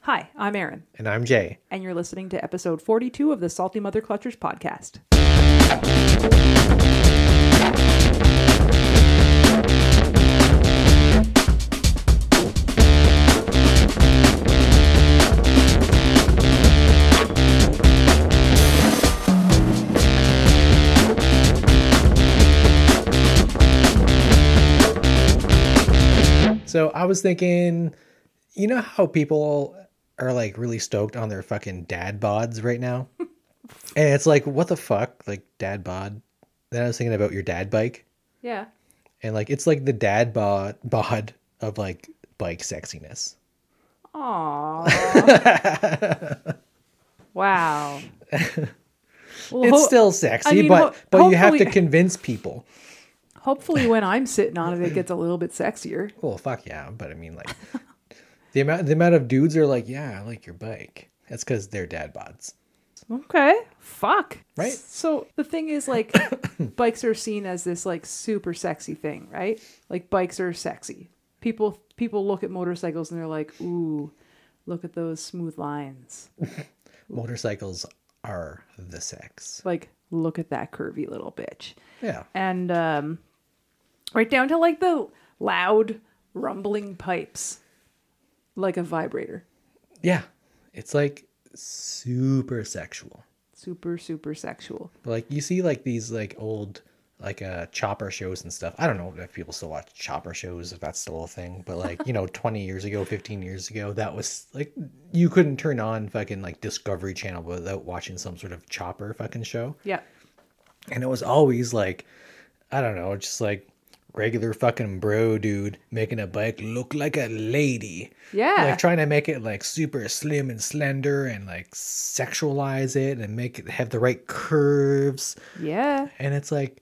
Hi, I'm Erin. And I'm Jay. And you're listening to episode 42 of the Salty Mother Clutchers podcast. So I was thinking, you know how people are like really stoked on their fucking dad bods right now? And it's like, what the fuck? Like dad bod? Then I was thinking about your dad bike. Yeah. And like, it's like the dad bod of like bike sexiness. Aww. Wow. Well, It's still sexy, but you have to convince people. Hopefully when I'm sitting on it gets a little bit sexier. Well, fuck yeah. But I mean, like, the amount of dudes are like, yeah, I like your bike. That's because they're dad bods. Okay. Fuck. Right? So the thing is, like, bikes are seen as this like super sexy thing, right? Like bikes are sexy. People look at motorcycles and they're like, ooh, look at those smooth lines. Motorcycles are the sex. Like, look at that curvy little bitch. Yeah. And right down to like the loud rumbling pipes, like a vibrator. Yeah. It's like super sexual. Super, super sexual. But like you see like these like old like chopper shows and stuff. I don't know if people still watch chopper shows, if that's still a thing. But like, 20 years ago, 15 years ago, that was like, you couldn't turn on fucking like Discovery Channel without watching some sort of chopper fucking show. Yeah. And it was always like, I don't know, just like regular fucking bro dude making a bike look like a lady. Yeah. Like trying to make it like super slim and slender and like sexualize it and make it have the right curves. Yeah. And it's like,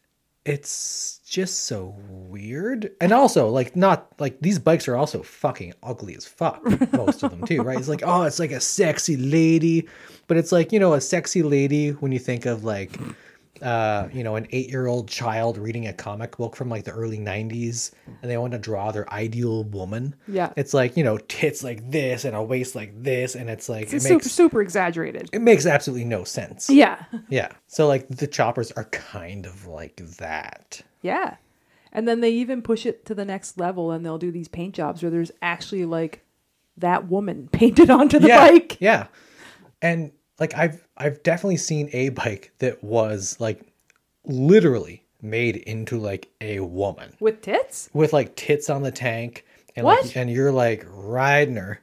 it's just so weird. And also like, not like these bikes are also fucking ugly as fuck. Most of them too, right? It's like, oh, it's like a sexy lady, but it's like, a sexy lady when you think of like, an 8-year-old child reading a comic book from like the early 90s and they want to draw their ideal woman. Yeah. It's like, tits like this and a waist like this. And it's like, it's super exaggerated. It makes absolutely no sense. Yeah. Yeah. So like the choppers are kind of like that. Yeah. And then they even push it to the next level and they'll do these paint jobs where there's actually like that woman painted onto the bike. Yeah. And like I've definitely seen a bike that was like literally made into like a woman with tits, with like tits on the tank, and what? Like, and you're like riding her.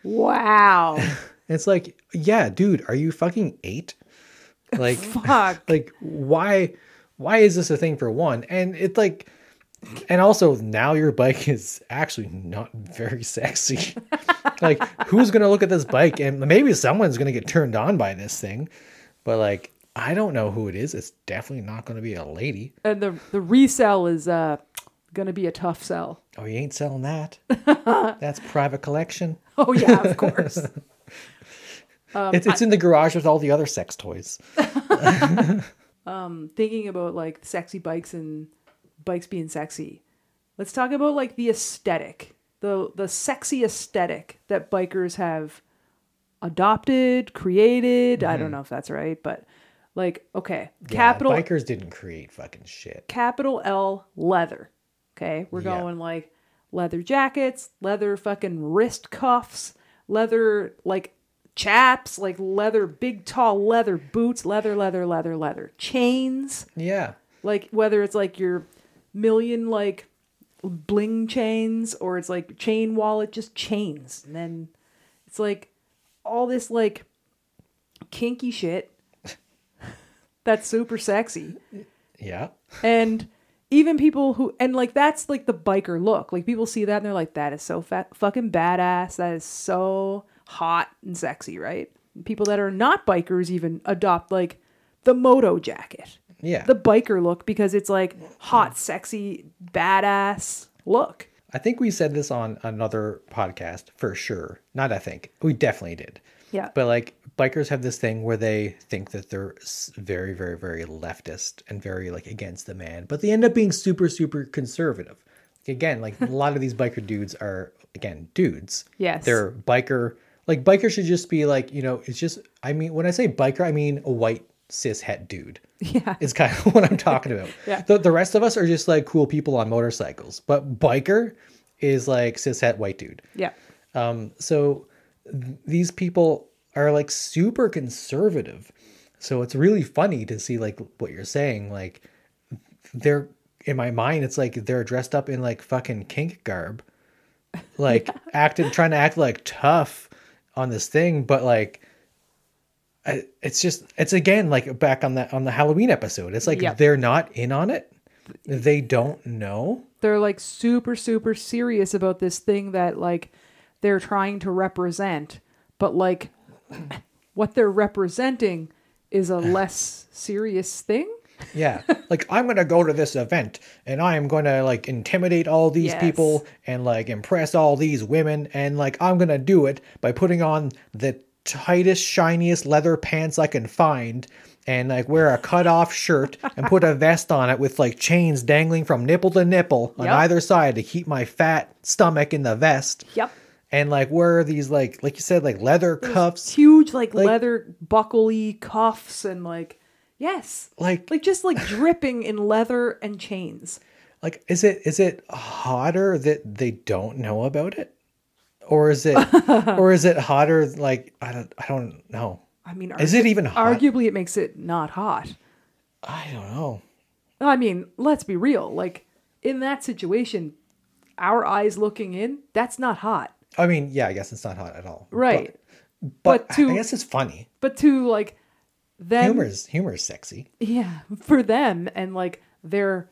Wow. It's like, yeah, dude, are you fucking 8? Like, fuck. Like why is this a thing for one? And it's like, and also now your bike is actually not very sexy. Like, who's going to look at this bike? And maybe someone's going to get turned on by this thing. But like, I don't know who it is. It's definitely not going to be a lady. And the resell is going to be a tough sell. Oh, you ain't selling that. That's private collection. Oh, yeah, of course. It's in the garage with all the other sex toys. Thinking about like sexy bikes and bikes being sexy. Let's talk about like the aesthetic. The sexy aesthetic that bikers have adopted, created. I don't know if that's right, but like, okay. Bikers didn't create fucking shit. Capital L leather. Okay. We're going like leather jackets, leather fucking wrist cuffs, leather like chaps, like leather, big tall leather boots, leather, chains. Yeah. Like whether it's like your million like bling chains or it's like chain wallet, just chains. And then it's like all this like kinky shit that's super sexy. Yeah. And even people who, and like that's like the biker look. Like people see that and they're like, that is so fucking badass. That is so hot and sexy, right? People that are not bikers even adopt like the moto jacket. Yeah. The biker look because it's like hot, sexy, badass look. I think we said this on another podcast for sure. Not I think. We definitely did. Yeah. But like bikers have this thing where they think that they're very, very, very leftist and very like against the man, but they end up being super, super conservative. Again, like a lot of these biker dudes are, again, dudes. Yes. They're biker Like biker should just be like, it's just, I mean, when I say biker, I mean a white cis het dude. Yeah. Is kind of what I'm talking about. Yeah. The rest of us are just like cool people on motorcycles, but biker is like cis het white dude. Yeah. So these people are like super conservative. So it's really funny to see like what you're saying. Like they're, in my mind, it's like they're dressed up in like fucking kink garb, like trying to act like tough on this thing. But like, it's again, like back on the Halloween episode, it's like, they're not in on it. They don't know. They're like super, super serious about this thing that like they're trying to represent, but like what they're representing is a less serious thing. Yeah. Like, I'm going to go to this event and I am going to like intimidate all these people and like impress all these women. And like, I'm going to do it by putting on the tightest, shiniest leather pants I can find and like wear a cut off shirt and put a vest on it with like chains dangling from nipple to nipple on either side to keep my fat stomach in the vest. Yep. And like wear these like you said, like leather cuffs. Huge like leather buckle-y cuffs and like, yes. Like just like dripping in leather and chains. Like, is it hotter that they don't know about it? Or is it hotter? Like, I don't know. I mean, is it even hot? Arguably it makes it not hot. I don't know. I mean, let's be real. Like in that situation, our eyes looking in, that's not hot. I mean, yeah, I guess it's not hot at all. Right. But I guess it's funny. But to like them, humor is sexy. Yeah, for them and like their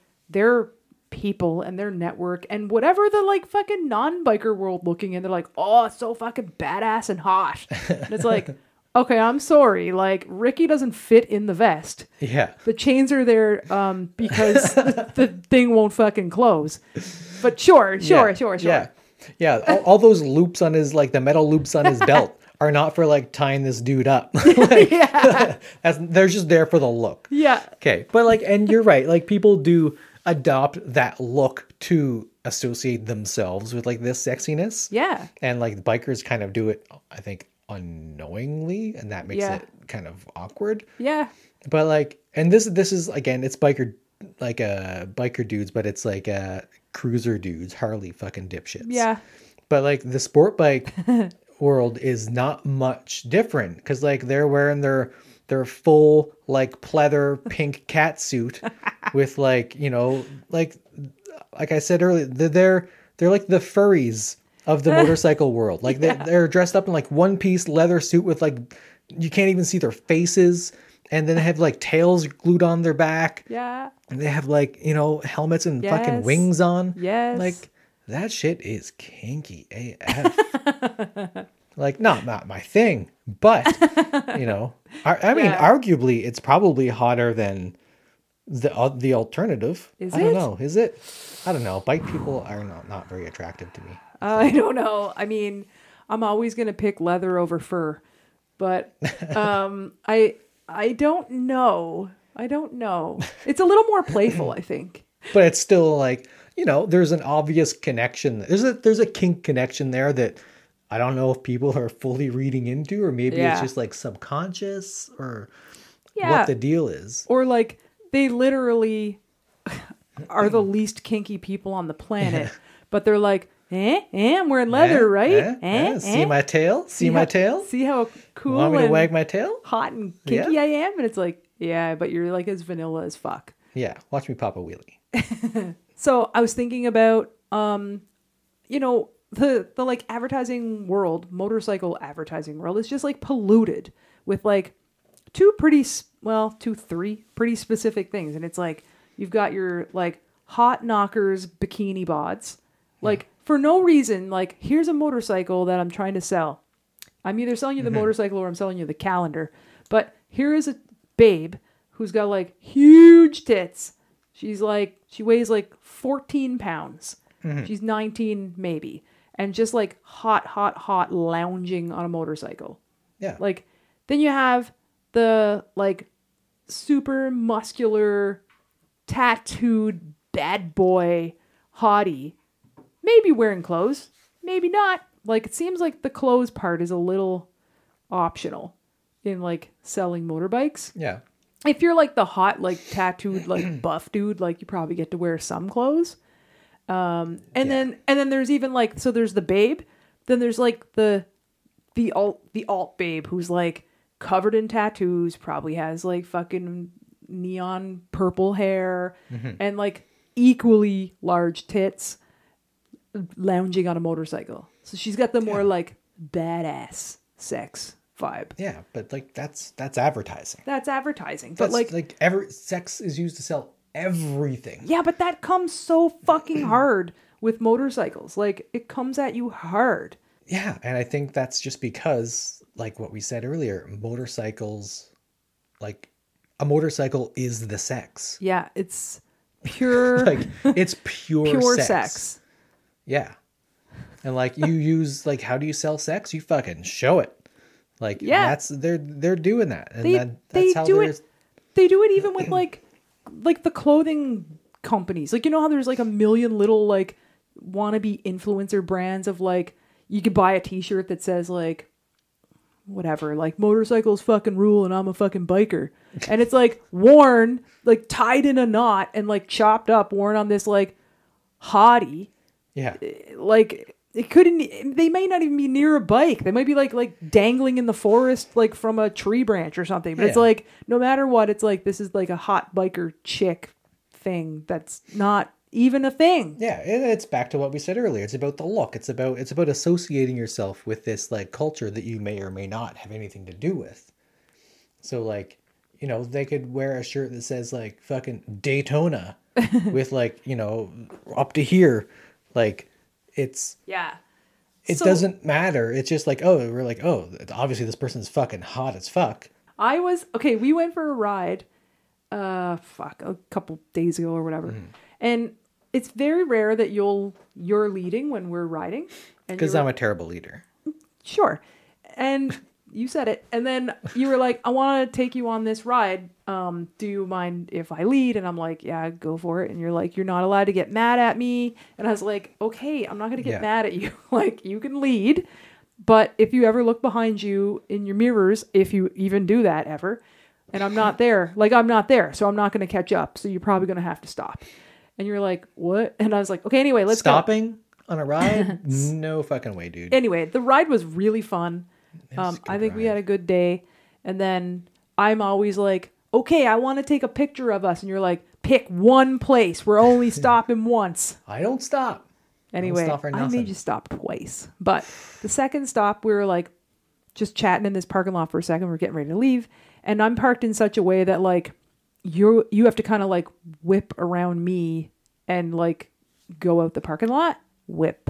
people and their network and whatever the like fucking non-biker world looking in, they're like, oh, it's so fucking badass and hot. And it's like, okay, I'm sorry. Like Ricky doesn't fit in the vest. Yeah. The chains are there because the thing won't fucking close. But sure. Yeah. Yeah. All those loops on his, like the metal loops on his belt are not for like tying this dude up. Like, they're just there for the look. Yeah. Okay. But like, and you're right. Like people do adopt that look to associate themselves with like this sexiness. Yeah. And like the bikers kind of do it, I think, unknowingly, and that makes it kind of awkward. Yeah. But like, and this is again, it's biker dudes, but it's like cruiser dudes, Harley fucking dipshits. Yeah. But like the sport bike world is not much different because like they're wearing their full like pleather pink cat suit with like, like I said earlier, they're like the furries of the motorcycle world. Like they're dressed up in like one piece leather suit with like, you can't even see their faces. And then they have like tails glued on their back. Yeah. And they have like, helmets and fucking wings on. Yes. Like that shit is kinky AF. Like not my thing, but I mean, arguably it's probably hotter than the alternative. Is I it? don't know. Is it? I don't know. Bike people are not very attractive to me. I don't know. I mean, I'm always going to pick leather over fur, but I don't know. It's a little more playful, I think. But it's still like, there's an obvious connection. There's a kink connection there that I don't know if people are fully reading into, or maybe it's just like subconscious, or what the deal is. Or like they literally are the least kinky people on the planet, but they're like, I'm wearing leather, right? See my tail? See my tail? See how cool Want me to and wag my tail? hot and kinky I am? And it's like, yeah, but you're like as vanilla as fuck. Yeah, watch me pop a wheelie. So I was thinking about, the like advertising world, motorcycle advertising world is just like polluted with like three pretty specific things. And it's like, you've got your like hot knockers, bikini bods, like for no reason, like here's a motorcycle that I'm trying to sell. I'm either selling you the motorcycle or I'm selling you the calendar, but here is a babe who's got like huge tits. She weighs like 14 pounds. She's 19 maybe. And just like hot lounging on a motorcycle. Yeah. Like then you have the like super muscular tattooed bad boy hottie. Maybe wearing clothes, maybe not. Like, it seems like the clothes part is a little optional in like selling motorbikes. Yeah. If you're like the hot, like tattooed, like buff dude, like you probably get to wear some clothes. And then there's even like, so there's the babe, then there's like the alt babe who's like covered in tattoos, probably has like fucking neon purple hair and like equally large tits, lounging on a motorcycle. So she's got the more like badass sex vibe. Yeah, but like that's advertising. That's advertising. That's But like every sex is used to sell everything. yeah, but that comes so fucking hard with motorcycles. Like, it comes at you hard. Yeah, and I think that's just because, like what we said earlier, motorcycles, like a motorcycle is the sex. Yeah, it's pure Like it's pure pure sex. sex. Yeah. And like you use like, how do you sell sex? You fucking show it. Like Yeah. that's they're doing that. And They that's how do they're it. They do it even with like the clothing companies. Like, you know how there's like a million little like wannabe influencer brands of like, you could buy a t-shirt that says like whatever, like motorcycles fucking rule and I'm a fucking biker. And it's like worn, like tied in a knot and like chopped up, worn on this like hottie. Yeah. Like, it couldn't, they may not even be near a bike. They might be like dangling in the forest, like from a tree branch or something. But it's Yeah. like, no matter what, it's like, this is like a hot biker chick thing that's not even a thing. Yeah, and it's back to what we said earlier. It's about the look. It's about associating yourself with this like culture that you may or may not have anything to do with. So like, you know, they could wear a shirt that says like fucking Daytona with like, you know, up to here. Like it's Yeah. it So, doesn't matter. It's just like, oh, we're like, oh, obviously this person's fucking hot as fuck. we went for a ride, a couple days ago or whatever. And it's very rare that you're leading when we're riding. Because I'm a terrible leader. Sure. And you said it. And then you were like, I want to take you on this ride. Do you mind if I lead? And I'm like, yeah, go for it. And you're like, you're not allowed to get mad at me. And I was like, okay, I'm not going to get Yeah. mad at you. Like, you can lead. But if you ever look behind you in your mirrors, if you even do that ever, and I'm not there, so I'm not going to catch up. So you're probably going to have to stop. And you're like, what? And I was like, okay, anyway, let's go. Stopping on a ride? No fucking way, dude. Anyway, the ride was really fun. was a I good think we ride. had a good day. And then I'm always like, okay, I want to take a picture of us. And you're like, pick one place. We're only stopping once. I don't stop. Anyway, stop for I nothing. made you stop twice. But the second stop, we were like just chatting in this parking lot for a second. We're getting ready to leave. And I'm parked in such a way that like you have to kind of like whip around me and like go out the parking lot. Whip.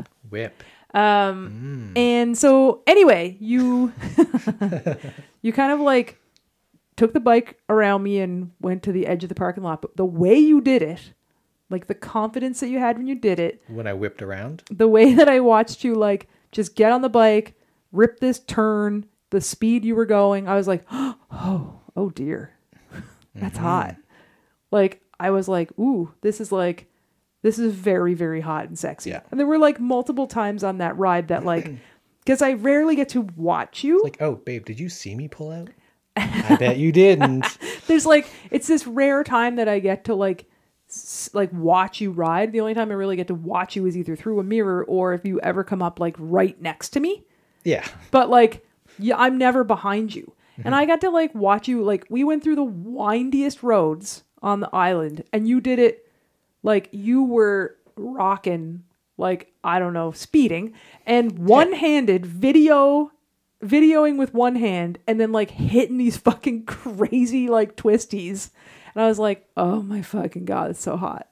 And so anyway, you you kind of like took the bike around me and went to the edge of the parking lot. But the way you did it, like the confidence that you had when you did it, When I whipped around. the way that I watched you like just get on the bike, rip this turn, the speed you were going, I was like, oh dear. That's hot. Like, I was like, ooh, this is very, very hot and sexy. Yeah. And there were like multiple times on that ride that like, because I rarely get to watch you. Like, oh, babe, did you see me pull out? I bet you didn't. There's like, it's this rare time that I get to like watch you ride. The only time I really get to watch you is either through a mirror or if you ever come up like right next to me. Yeah. But like, yeah, I'm never behind you. And I got to like watch you, like we went through the windiest roads on the island and you did it like you were rocking, like, I don't know, speeding and one-handed videoing with one hand and then like hitting these fucking crazy like twisties. And I was like, oh my fucking God, it's so hot.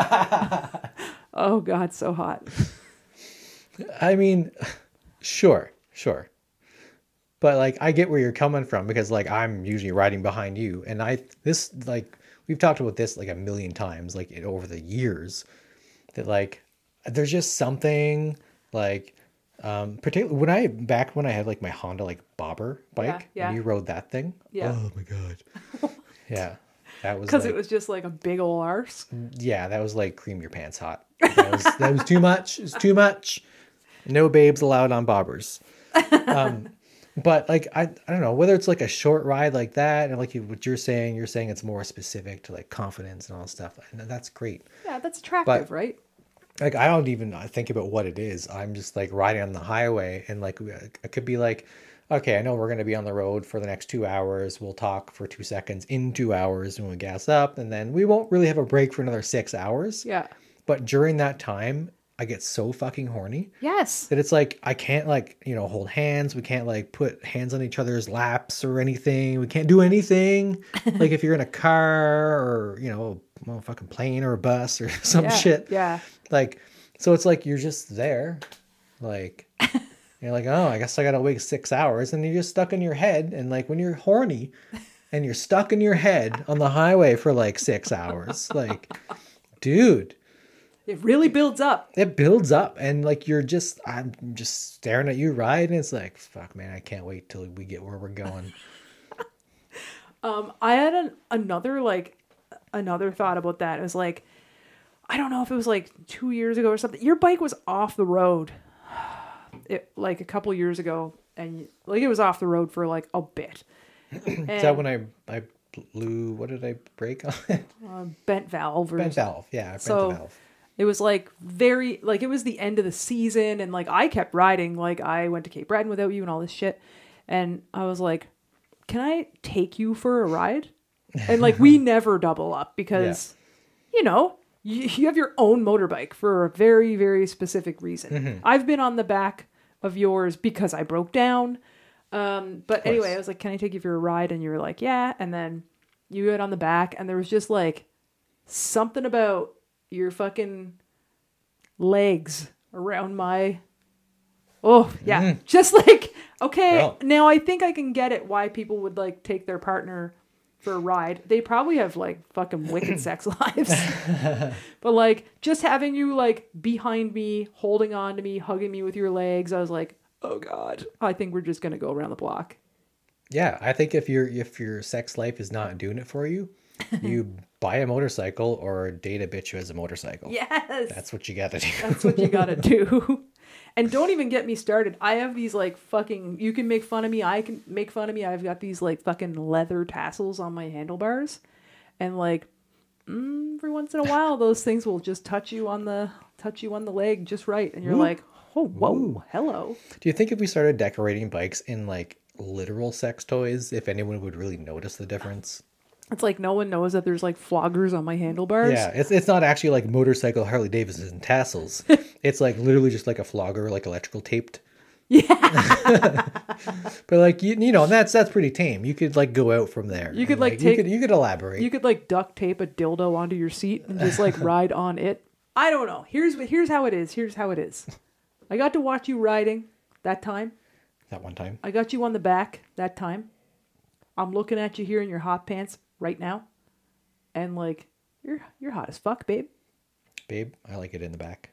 Oh God, so hot. I mean, sure. But like, I get where you're coming from because like, I'm usually riding behind you. And we've talked about this like a million times, like over the years that like, there's just something like, particularly when I had like my Honda, like bobber bike Yeah. and you rode that thing. Yeah. Oh my God. Yeah. That was Because like, it was just like a big ol' arse. yeah, that was like cream your pants hot. That was too much. It's too much. No babes allowed on bobbers. But like I don't know whether it's like a short ride like that, and like what you're saying it's more specific to like confidence and all that stuff, and that's great. Yeah, that's attractive, But right? like I don't even think about what it is. I'm just like riding on the highway, and like it could be like, okay, I know we're gonna be on the road for the next 2 hours. We'll talk for 2 seconds in 2 hours when we gas up, and then we won't really have a break for another 6 hours. Yeah. But during that time, I get so fucking horny Yes. that it's like I can't like, hold hands. We can't like put hands on each other's laps or anything. We can't do anything. Like if you're in a car or, a fucking plane or a bus or some shit. Yeah. Like, so it's like you're just there. Like, you're like, oh, I guess I gotta wait 6 hours. And you're just stuck in your head. And like when you're horny and you're stuck in your head on the highway for like 6 hours, like, dude. It really builds up. It builds up, and like I'm just staring at you ride, and it's like, fuck, man, I can't wait till we get where we're going. I had another thought about that. It was like, I don't know if it was like 2 years ago or something. Your bike was off the road, like a couple years ago, and like it was off the road for like a bit. Is that when I blew? What did I break on it? Bent valve. Bent valve. Yeah, I bent the valve. It was like it was the end of the season, and like I kept riding. Like I went to Cape Breton without you and all this shit. And I was like, can I take you for a ride? And like we never double up because, you have your own motorbike for a very, very specific reason. Mm-hmm. I've been on the back of yours because I broke down. But anyway, I was like, can I take you for a ride? And you were like, yeah. And then you got on the back, and there was just like something about your fucking legs around my just like, okay, well, now I think I can get it why people would like take their partner for a ride. They probably have like fucking wicked sex lives. But like just having you like behind me, holding on to me, hugging me with your legs, I was like, oh god, I think we're just gonna go around the block. Yeah, I think if your sex life is not doing it for you, you buy a motorcycle or date a bitch who has a motorcycle. Yes. That's what you gotta do. That's what you gotta do. And don't even get me started. I have these like fucking, you can make fun of me. I can make fun of me. I've got these like fucking leather tassels on my handlebars. And like, every once in a while, those things will just touch you on the leg just right. And you're like, oh, whoa, ooh, hello. Do you think if we started decorating bikes in like literal sex toys, if anyone would really notice the difference? It's like no one knows that there's like floggers on my handlebars. Yeah, it's not actually like motorcycle Harley Davidson tassels. It's like literally just like a flogger, like electrical taped. Yeah. But like that's pretty tame. You could like go out from there. You could like take you could elaborate. You could like duct tape a dildo onto your seat and just like ride on it. I don't know. Here's how it is. Here's how it is. I got to watch you riding that time. That one time. I got you on the back that time. I'm looking at you here in your hot pants right now. And like, you're hot as fuck, babe. Babe, I like it in the back.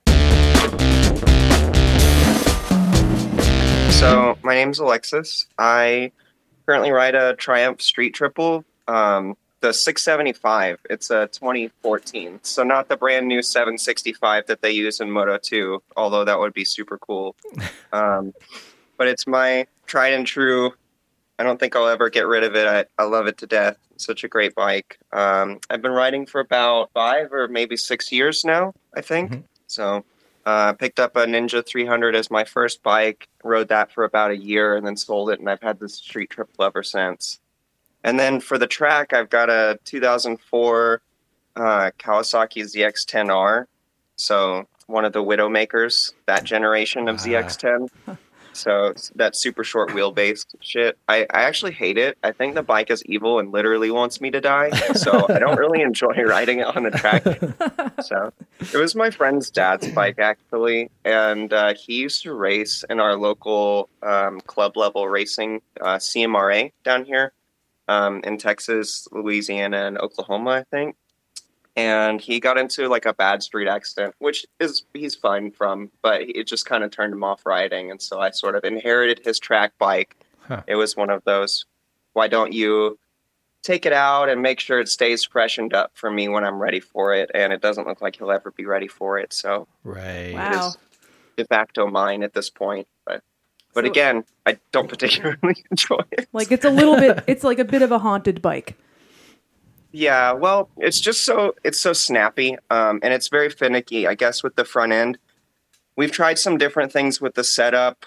So, my name's Alexis. I currently ride a Triumph Street Triple, the 675. It's a 2014. So, not the brand new 765 that they use in Moto 2, although that would be super cool. But it's my tried and true. I don't think I'll ever get rid of it. I love it to death. It's such a great bike. I've been riding for about 5 or maybe 6 years now, I think. Mm-hmm. So I picked up a Ninja 300 as my first bike, rode that for about a year, and then sold it, and I've had this Street Triple ever since. And then for the track, I've got a 2004 Kawasaki ZX-10R. So one of the Widowmakers, that generation of ZX-10. So that super short wheelbase shit. I actually hate it. I think the bike is evil and literally wants me to die. So I don't really enjoy riding it on the track. So it was my friend's dad's bike, actually. And he used to race in our local club level racing, CMRA down here in Texas, Louisiana, and Oklahoma, I think. And he got into like a bad street accident, which he's fine from, but it just kind of turned him off riding. And so I sort of inherited his track bike. Huh. It was one of those, why don't you take it out and make sure it stays freshened up for me when I'm ready for it? And it doesn't look like he'll ever be ready for it. So right. Wow. de facto mine at this point. But So- again, I don't particularly enjoy it. Like it's a little bit. It's like a bit of a haunted bike. Yeah, well, it's so snappy, and it's very finicky, I guess, with the front end. We've tried some different things with the setup.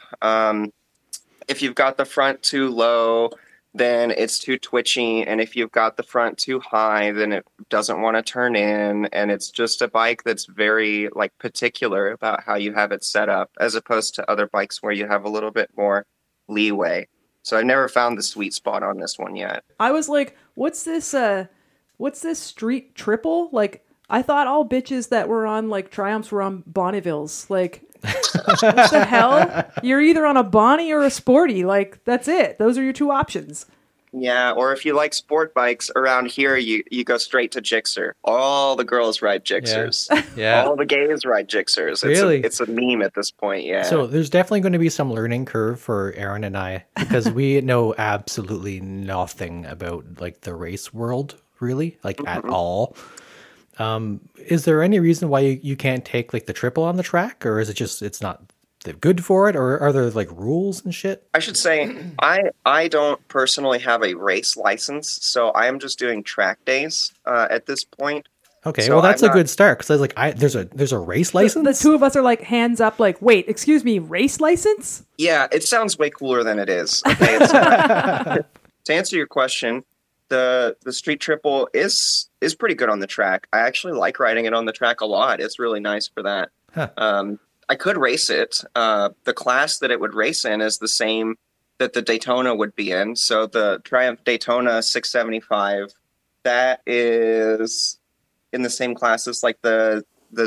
If you've got the front too low, then it's too twitchy, and if you've got the front too high, then it doesn't want to turn in, and it's just a bike that's very like particular about how you have it set up, as opposed to other bikes where you have a little bit more leeway. So I've never found the sweet spot on this one yet. I was like, what's this street triple? Like, I thought all bitches that were on like Triumphs were on Bonnevilles. Like, what the hell? You're either on a Bonnie or a Sporty. Like, that's it. Those are your two options. Yeah, or if you like sport bikes around here, you go straight to Gixxer. All the girls ride Gixxers. Yeah. All the gays ride Gixxers. Really? It's a meme at this point, yeah. So there's definitely going to be some learning curve for Aaron and I because we know absolutely nothing about like the race world, really, like at all. Is there any reason why you can't take like the triple on the track, or is it just it's not good for it, or are there like rules and shit? I should say I don't personally have a race license, so I am just doing track days at this point. Okay, So well that's I'm a good start because I was like, there's a race license. The two of us are like hands up. Like, wait, excuse me, race license? Yeah, it sounds way cooler than it is. Okay, it's to answer your question, the Street Triple is pretty good on the track. I actually like riding it on the track a lot. It's really nice for that. Huh. I could race it. The class that it would race in is the same that the Daytona would be in. So the Triumph Daytona 675, that is in the same class as like the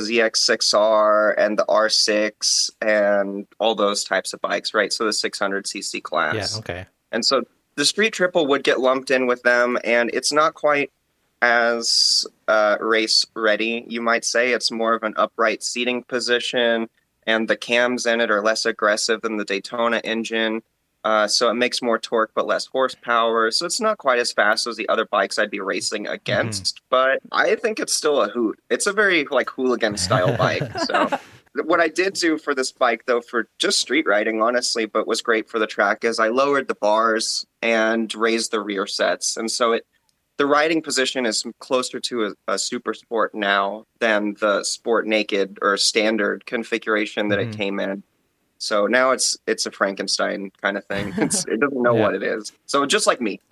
ZX6R and the R6 and all those types of bikes, right? So the 600cc class. Yeah. Okay. And so the Street Triple would get lumped in with them, and it's not quite as race ready, you might say. It's more of an upright seating position, and the cams in it are less aggressive than the Daytona engine. So it makes more torque but less horsepower. So it's not quite as fast as the other bikes I'd be racing against, but I think it's still a hoot. It's a very like hooligan style bike. So what I did do for this bike, though, for just street riding, honestly, but was great for the track, is I lowered the bars and raised the rear sets. And so the riding position is closer to a super sport now than the sport naked or standard configuration that it came in. So now it's a Frankenstein kind of thing. It doesn't know what it is. So just like me.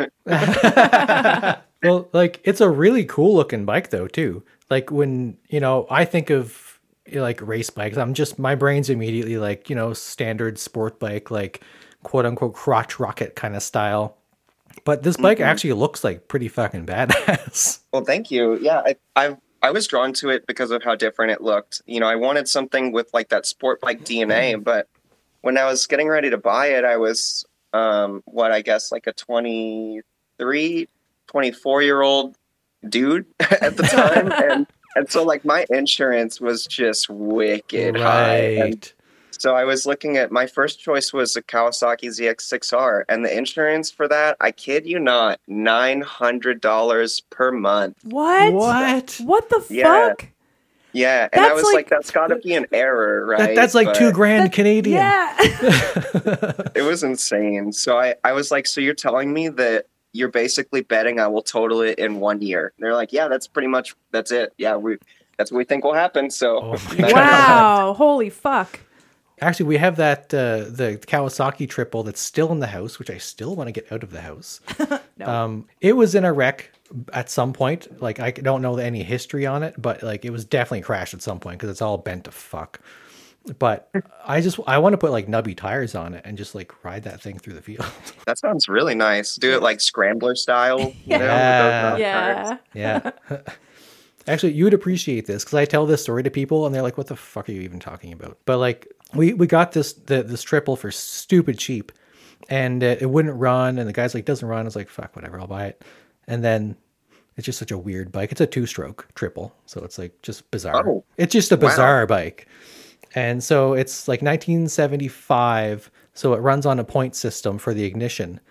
Well, like it's a really cool looking bike though too. Like when, I think of like race bikes, my brain's immediately like, standard sport bike, like quote unquote crotch rocket kind of style. But this bike actually looks like pretty fucking badass. Well, thank you. Yeah, I was drawn to it because of how different it looked. I wanted something with like that sport bike DNA, but when I was getting ready to buy it, I was I guess like a 23, 24-year-old dude at the time. and so like my insurance was just wicked high. And so I was looking at, my first choice was a Kawasaki ZX6R, and the insurance for that, I kid you not, $900 per month. What? What the fuck? Yeah, and That's I was like, that's got to be an error, right? That's like $2,000 Canadian. Yeah. It was insane. So I was like, so you're telling me that you're basically betting I will total it in 1 year? And they're like, yeah, that's it. Yeah, that's what we think will happen. So Wow, holy fuck. Actually, we have that the Kawasaki triple that's still in the house, which I still want to get out of the house. No. It was in a wreck at some point. Like I don't know any history on it, but like it was definitely crashed at some point because it's all bent to fuck. But I want to put like nubby tires on it and just like ride that thing through the field. That sounds really nice. Do it like scrambler style. You know, with those tires. Yeah. Actually, you would appreciate this because I tell this story to people and they're like, what the fuck are you even talking about? But like we got this triple for stupid cheap and it wouldn't run. And the guy's like, doesn't run. I was like, fuck, whatever, I'll buy it. And then it's just such a weird bike. It's a 2-stroke triple. So it's like just bizarre. Oh, it's just a bizarre bike. And so it's like 1975. So it runs on a point system for the ignition.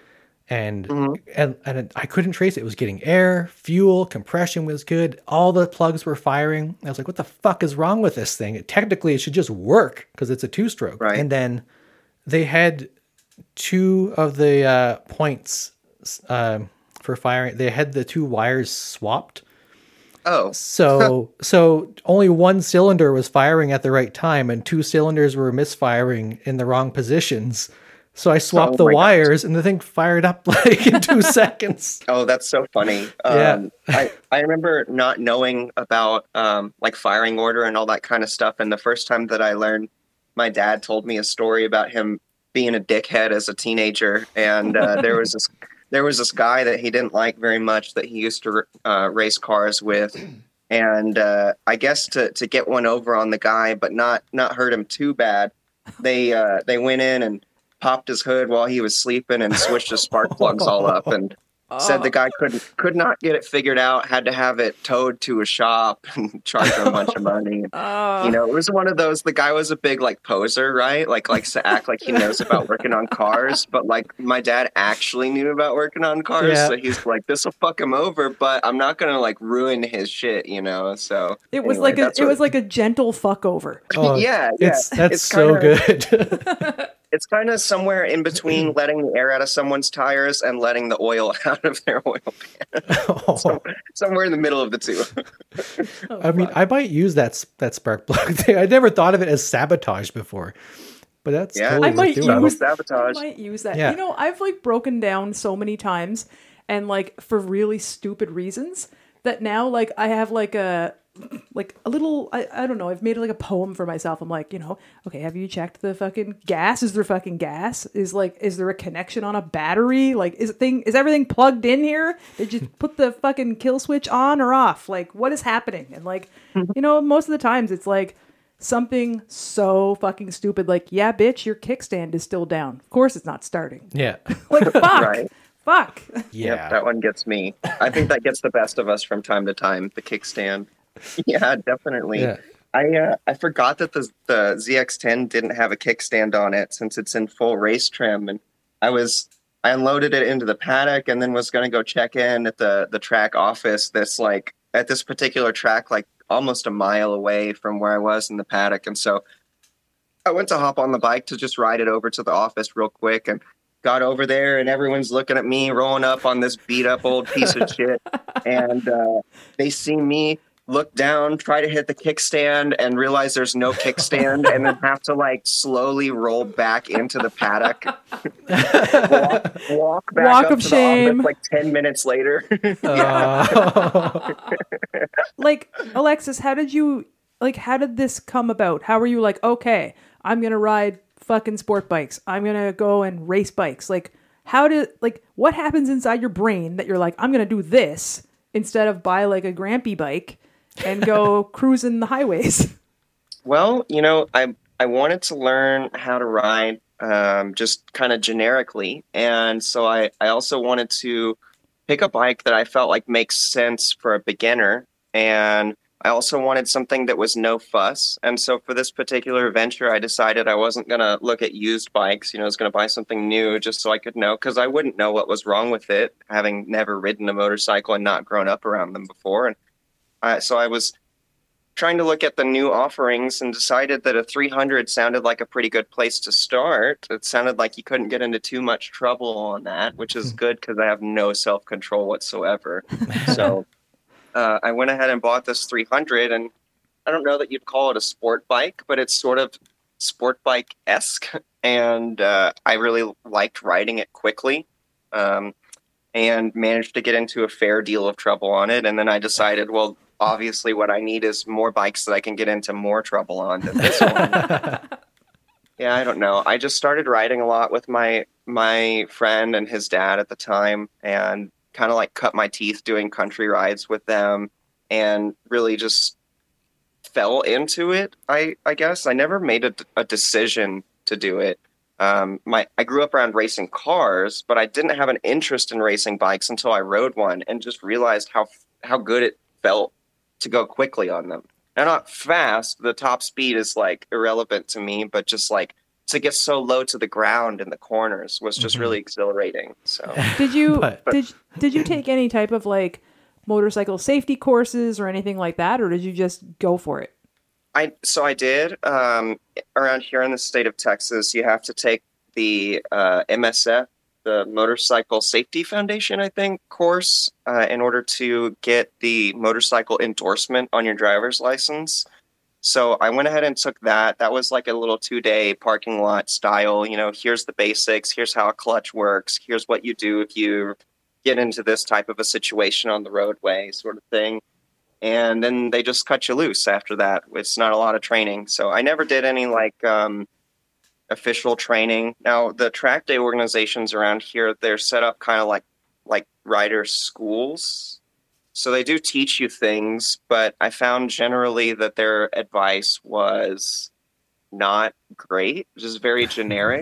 And, Mhm. and I couldn't trace it. It was getting air, fuel, compression was good. All the plugs were firing. I was like, what the fuck is wrong with this thing? Technically, it should just work because it's a 2-stroke. Right. And then they had 2 of the points for firing. They had the 2 wires swapped. Oh, So only 1 cylinder was firing at the right time and 2 cylinders were misfiring in the wrong positions. So I swapped Oh the my God. wires and the thing fired up like in 2 seconds. oh, that's so funny. Yeah. I remember not knowing about like firing order and all that kind of stuff. And the first time that I learned, my dad told me a story about him being a dickhead as a teenager. And there was this guy that he didn't like very much that he used to race cars with. And I guess to get one over on the guy, but not hurt him too bad, they went in and popped his hood while he was sleeping and switched his spark plugs all up and said the guy could not get it figured out, had to have it towed to a shop and charge him a bunch of money. You know, it was one of those, the guy was a big like poser, right? Like likes to act like he knows about working on cars, but like my dad actually knew about working on cars. Yeah. So he's like, this will fuck him over, but I'm not going to like ruin his shit, you know? So It was anyway, like a gentle fuck over. Oh, yeah. That's It's so kinda- good. It's kind of somewhere in between letting the air out of someone's tires and letting the oil out of their oil pan. Somewhere in the middle of the two. I mean, I might use that spark plug thing. I never thought of it as sabotage before, but that's Yeah. totally I might worth doing. use Sabotage. I might use that. Yeah. You know, I've like broken down so many times and like for really stupid reasons that now like I have like a little I don't know, I've made like a poem for myself. I'm like, you know, okay, have you checked the fucking gas? Is there fucking gas? Is there a connection on a battery? Like is everything plugged in here? Did you put the fucking kill switch on or off? Like what is happening? And like, you know, most of the times it's like something so fucking stupid like, yeah, bitch, your kickstand is still down. Of course it's not starting. Yeah. Like fuck. Right. Fuck. Yeah. Yep, that one gets me. I think that gets the best of us from time to time, the kickstand. Yeah, definitely. Yeah. I forgot that the ZX10 didn't have a kickstand on it since it's in full race trim, and I unloaded it into the paddock and then was going to go check in at the track office that's like at this particular track like almost a mile away from where I was in the paddock, and so I went to hop on the bike to just ride it over to the office real quick and got over there and everyone's looking at me rolling up on this beat up old piece of shit, and they see me look down, try to hit the kickstand, and realize there's no kickstand, and then have to like slowly roll back into the paddock. walk back Walk up of to shame. the office like 10 minutes later. Like Alexis, how did this come about? How were you like, okay, I'm gonna ride fucking sport bikes, I'm gonna go and race bikes? Like what happens inside your brain that you're like, I'm gonna do this instead of buy like a Grampy bike and go cruising the highways? Well, you know, I wanted to learn how to ride just kind of generically, and so I also wanted to pick a bike that I felt like makes sense for a beginner, and I also wanted something that was no fuss. And so for this particular venture, I decided I wasn't going to look at used bikes. You know, I was going to buy something new just so I could know, because I wouldn't know what was wrong with it, having never ridden a motorcycle and not grown up around them before. And so I was trying to look at the new offerings and decided that a 300 sounded like a pretty good place to start. It sounded like you couldn't get into too much trouble on that, which is good because I have no self-control whatsoever. So I went ahead and bought this 300, and I don't know that you'd call it a sport bike, but it's sort of sport bike-esque, and I really liked riding it quickly, and managed to get into a fair deal of trouble on it. And then I decided, well, obviously what I need is more bikes that I can get into more trouble on than this one. Yeah, I don't know. I just started riding a lot with my friend and his dad at the time, and kind of like cut my teeth doing country rides with them, and really just fell into it. I guess I never made a decision to do it. I grew up around racing cars, but I didn't have an interest in racing bikes until I rode one and just realized how good it felt to go quickly on them. Now, not fast. The top speed is like irrelevant to me, but just like to get so low to the ground in the corners was just really exhilarating. So Did you But- did you take any type of like motorcycle safety courses or anything like that, or did you just go for it? I did. Around here in the state of Texas, you have to take the MSF, the Motorcycle Safety Foundation, I think, course in order to get the motorcycle endorsement on your driver's license. So I went ahead and took that. That was like a little 2-day parking lot style. Here's the basics. Here's how a clutch works. Here's what you do if you get into this type of a situation on the roadway, sort of thing. And then they just cut you loose after that. It's not a lot of training. So I never did any like official training. Now the track day organizations around here, they're set up kind of like rider schools. So they do teach you things, but I found generally that their advice was not great, just very generic.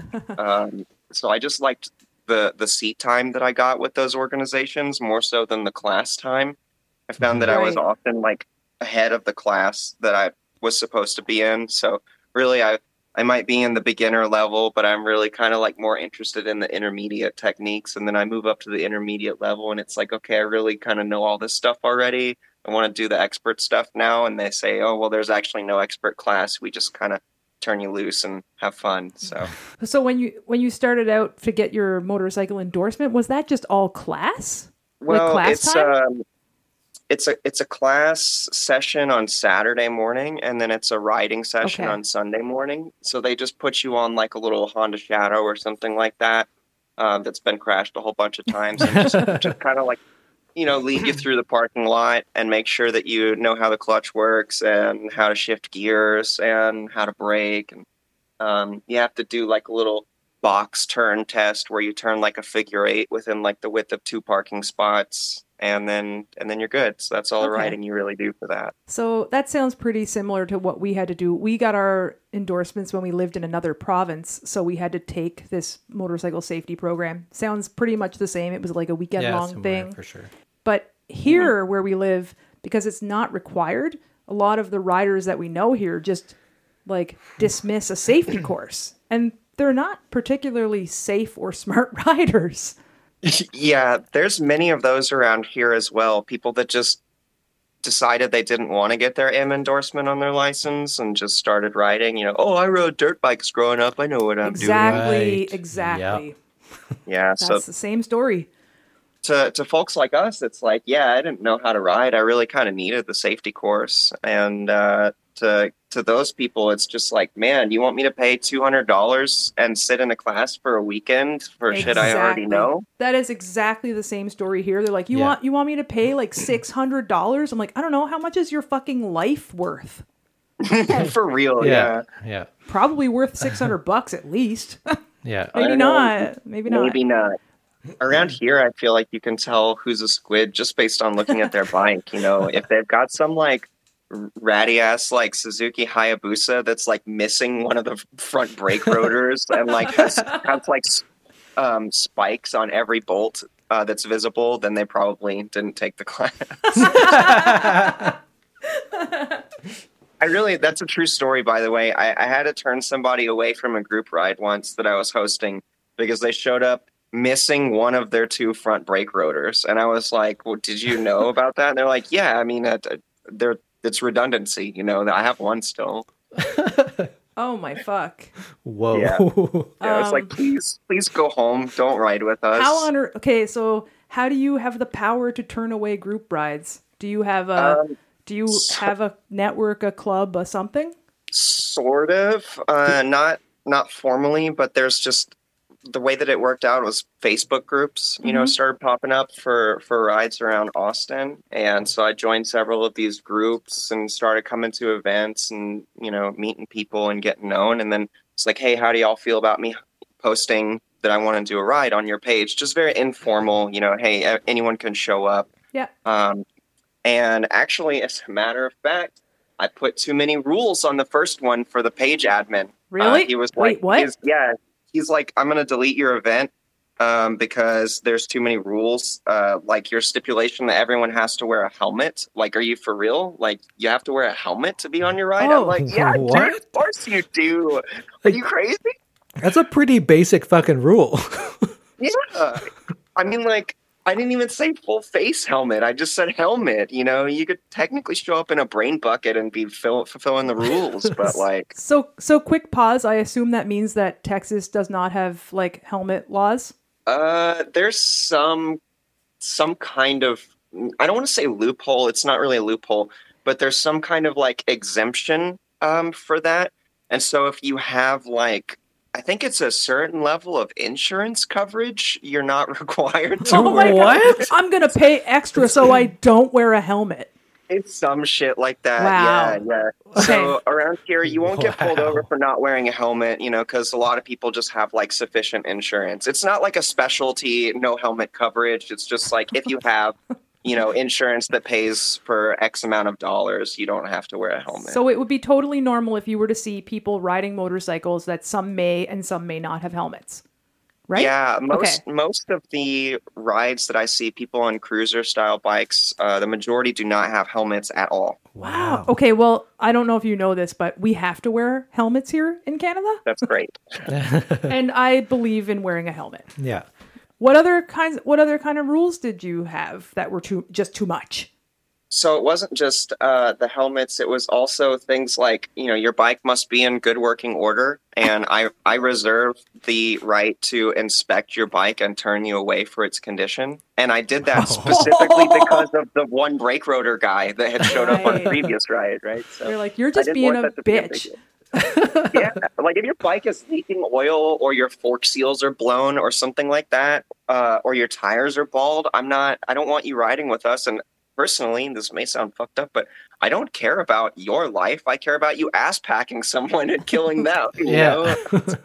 So I just liked the seat time that I got with those organizations more so than the class time. I found that I was Right. often like ahead of the class that I was supposed to be in. So really, I might be in the beginner level, but I'm really kind of like more interested in the intermediate techniques. And then I move up to the intermediate level and it's like, okay, I really kind of know all this stuff already. I want to do the expert stuff now. And they say, oh, well, there's actually no expert class. We just kind of turn you loose and have fun. So when you started out to get your motorcycle endorsement, was that just all class? well, class it's time? it's a class session on Saturday morning, and then it's a riding session Okay. on Sunday morning. So they just put you on like a little Honda Shadow or something like that that's been crashed a whole bunch of times, and just kind of like lead you through the parking lot and make sure that you know how the clutch works and how to shift gears and how to brake. And you have to do like a little box turn test where you turn like a figure 8 within like the width of 2 parking spots, and then you're good. So that's all the Okay. riding you really do for that. So that sounds pretty similar to what we had to do. We got our endorsements when we lived in another province, so we had to take this motorcycle safety program. Sounds pretty much the same. It was like a weekend long similar, thing. for sure. But here where we live, because it's not required, a lot of the riders that we know here just like dismiss a safety course. And they're not particularly safe or smart riders. Yeah, there's many of those around here as well. People that just decided they didn't want to get their M endorsement on their license and just started riding. Oh, I rode dirt bikes growing up. I know what I'm Exactly, Right. exactly. Yep. doing. Yeah, That's so the same story. to folks like us, it's like, yeah, I didn't know how to ride. I really kind of needed the safety course. And to those people, it's just like, man, you want me to pay $200 and sit in a class for a weekend for shit I already Exactly. know? That is exactly the same story here. They're like, you Yeah. want me to pay like $600? I'm like, I don't know, how much is your fucking life worth? For real, yeah. Yeah. Probably worth $600 at least. Yeah. I Maybe don't know. not. Maybe not. Maybe not. Around here, I feel like you can tell who's a squid just based on looking at their bike. If they've got some like ratty ass like Suzuki Hayabusa that's like missing one of the front brake rotors and like has like spikes on every bolt that's visible, then they probably didn't take the class. That's a true story, by the way. I had to turn somebody away from a group ride once that I was hosting because they showed up missing one of their 2 front brake rotors. And I was like, well, did you know about that? And they're like, yeah, I mean, it's redundancy, I have one still. Oh my fuck. Whoa. Yeah. Yeah, it's like, please go home. Don't ride with us. How on earth? Okay, so how do you have the power to turn away group rides? Do you have a network, a club, a something? Sort of. Not formally, but there's just the way that it worked out was Facebook groups, started popping up for rides around Austin. And so I joined several of these groups and started coming to events and, meeting people and getting known. And then it's like, hey, how do y'all feel about me posting that I want to do a ride on your page? Just very informal, hey, anyone can show up. Yeah. And actually, as a matter of fact, I put too many rules on the first one for the page admin. Really? He was Wait, like, what? He's like, I'm going to delete your event because there's too many rules. Like your stipulation that everyone has to wear a helmet. Like, are you for real? Like, you have to wear a helmet to be on your ride? Oh. I'm like, yeah, What? dude, of course you do. Are you crazy? That's a pretty basic fucking rule. Yeah. I mean, like, I didn't even say full face helmet. I just said helmet. You know, you could technically show up in a brain bucket and be fulfilling the rules, but like, So quick pause. I assume that means that Texas does not have like helmet laws. there's some kind of, I don't want to say loophole. It's not really a loophole, but there's some kind of like exemption for that. And so if you have like, I think it's a certain level of insurance coverage, you're not required to Oh my wear. god! I'm gonna pay extra so I don't wear a helmet. It's some shit like that. Wow. Yeah. So around here, you won't get pulled over for not wearing a helmet, you know, because a lot of people just have like sufficient insurance. It's not like a specialty, no helmet coverage. It's just like if you have, you know, insurance that pays for X amount of dollars, you don't have to wear a helmet. So it would be totally normal if you were to see people riding motorcycles that some may and some may not have helmets, right? Yeah, Okay. most of the rides that I see people on cruiser style bikes, the majority do not have helmets at all. Wow. Okay, well, I don't know if you know this, but we have to wear helmets here in Canada, That's great. and I believe in wearing a helmet. Yeah. What other kind of rules did you have that were too much? So it wasn't just the helmets. It was also things like, you know, your bike must be in good working order. And I reserve the right to inspect your bike and turn you away for its condition. And I did that specifically because of the one brake rotor guy that had showed up on a Right. previous ride, right? So You're like, you're I just didn't being want a that to be big bitch. deal. Yeah, like if your bike is leaking oil or your fork seals are blown or something like that, or your tires are bald, I don't want you riding with us. And personally, this may sound fucked up, but I don't care about your life. I care about you ass packing someone and killing them. You know?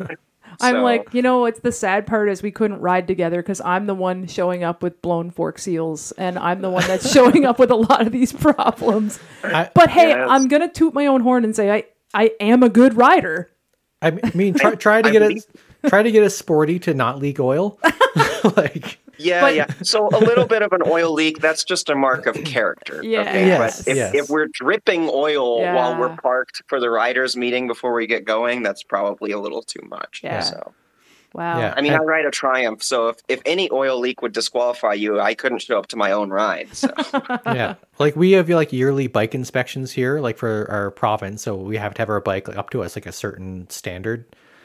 I'm So, like, you know, it's the sad part is we couldn't ride together because I'm the one showing up with blown fork seals, and I'm the one that's showing up with a lot of these problems. But hey, Yes. I'm gonna toot my own horn and say I am a good rider. I mean, try to get a sporty to not leak oil. Like, yeah. So a little bit of an oil leak, that's just a mark of character. Yeah. Okay? Yes, But yes. if we're dripping oil Yeah. while we're parked for the riders meeting before we get going, that's probably a little too much. Yeah. So Wow. Yeah. I mean, I ride a Triumph, so if any oil leak would disqualify you, I couldn't show up to my own ride. So yeah, like we have like yearly bike inspections here, like for our province. So we have to have our bike like, up to us like a certain standard.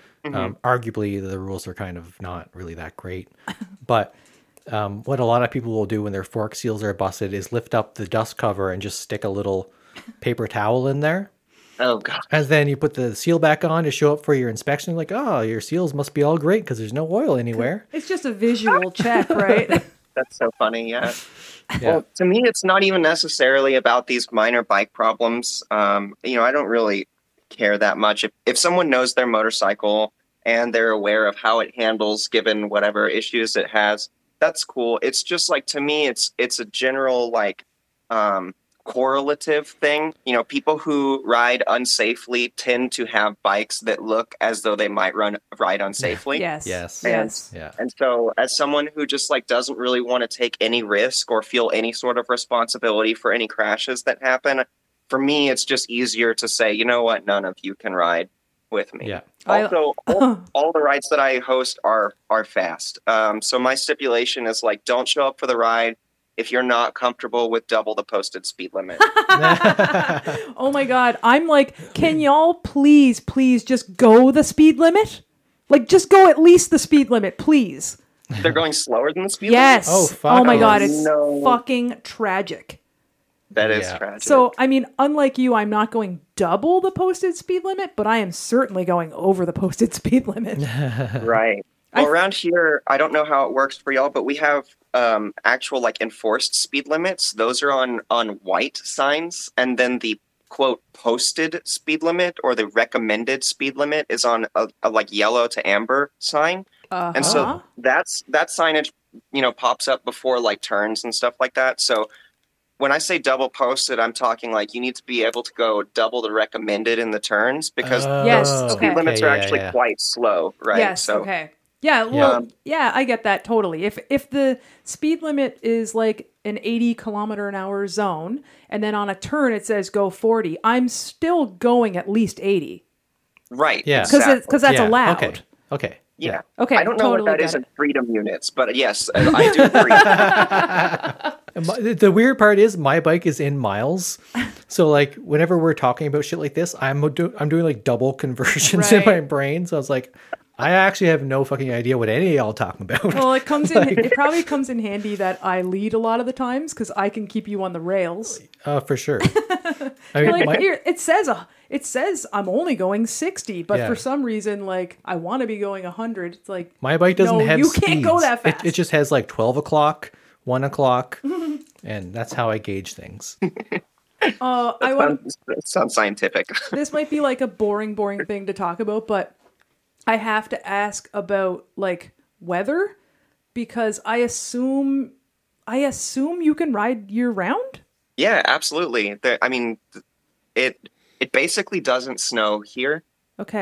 Arguably, the rules are kind of not really that great, but what a lot of people will do when their fork seals are busted is lift up the dust cover and just stick a little paper towel in there. oh god. And then you put the seal back on to show up for your inspection. Like, oh, your seals must be all great because there's no oil anywhere. It's just a visual check, right? That's so funny, yeah. Yeah. Well, to me, it's not even necessarily about these minor bike problems. You know, I don't really care that much. If someone knows their motorcycle and they're aware of how it handles given whatever issues it has, that's cool. It's just like, to me, it's a general like correlative thing. You know, people who ride unsafely tend to have bikes that look as though they might ride unsafely. Yes. Yes. Yes. Yeah. And so as someone who just like doesn't really want to take any risk or feel any sort of responsibility for any crashes that happen, for me, it's just easier to say, you know what, none of you can ride with me. Yeah. Also, all the rides that I host are fast. So my stipulation is like, don't show up for the ride if you're not comfortable with double the posted speed limit. Oh my god, I'm like, can y'all please just go the speed limit? Like, just go at least the speed limit, please. They're going slower than the speed Yes. Oh, fuck. Oh my Oh, god, it's no. fucking tragic. limit. That is Yeah. tragic. So, I mean, unlike you, I'm not going double the posted speed limit, but I am certainly going over the posted speed limit. Right. Well, around here, I don't know how it works for y'all, but we have actual like enforced speed limits. Those are on white signs, and then the quote posted speed limit or the recommended speed limit is on a like yellow to amber sign. And so that signage, you know, pops up before like turns and stuff like that. So when I say double posted, I'm talking like you need to be able to go double the recommended in the turns because Yes, the okay. speed limits are Yeah, actually yeah. quite slow, right? Yes, So okay. Yeah, well, yeah, I get that totally. If the speed limit is like an 80 kilometer an hour zone, and then on a turn it says go 40, I'm still going at least 80 right. Yeah. because exactly. that's Yeah, allowed. okay. Okay. Yeah. Okay, I don't know totally what that get is it. in freedom units, but yes, I do agree. The weird part is my bike is in miles. So like whenever we're talking about shit like this, I'm doing like double conversions in my Right. brain. So I was like, I actually have no fucking idea what any of y'all talking about. Well, it comes in. It probably comes in handy that I lead a lot of the times because I can keep you on the rails. For sure. I mean, Like here, it says I'm only going 60, but Yeah. for some reason, like I want to be going 100. It's like my bike doesn't no, have you can't go speeds. that fast. It just has like 12 o'clock, 1 o'clock, and that's how I gauge things. I want. That sounds scientific. This might be like a boring thing to talk about, but I have to ask about like weather because I assume you can ride year round. Yeah, absolutely. I mean, it basically doesn't snow here. Okay.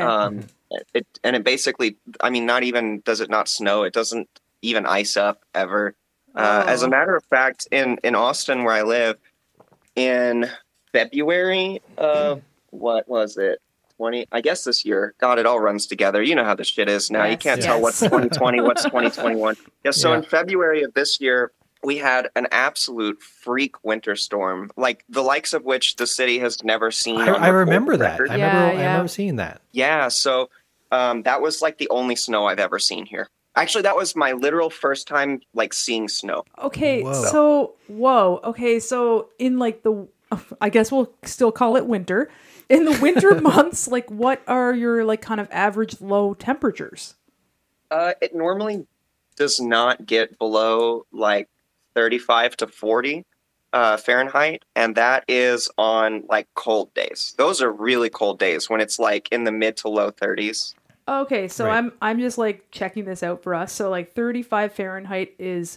It basically, I mean, not even does it not snow. It doesn't even ice up ever. As a matter of fact, in Austin where I live, in February of what was it? 20, I guess this year. God, it all runs together. You know how this shit is now. You Yes, can't tell what's yes. 2020, what's 2021. Yeah, so Yeah. in February of this year, we had an absolute freak winter storm, like the likes of which the city has never seen. on I remember recorded that. record. I Yeah, remember seeing that. Yeah, so that was like the only snow I've ever seen here. Actually, that was my literal first time like seeing snow. Okay, Whoa. Okay, so in like I guess we'll still call it winter. In the winter months, like what are your like kind of average low temperatures? It normally does not get below like 35 to 40 Fahrenheit, and that is on like cold days. Those are really cold days when it's like in the mid to low 30s. Okay, so Right. I'm just like checking this out for us. So like 35 Fahrenheit is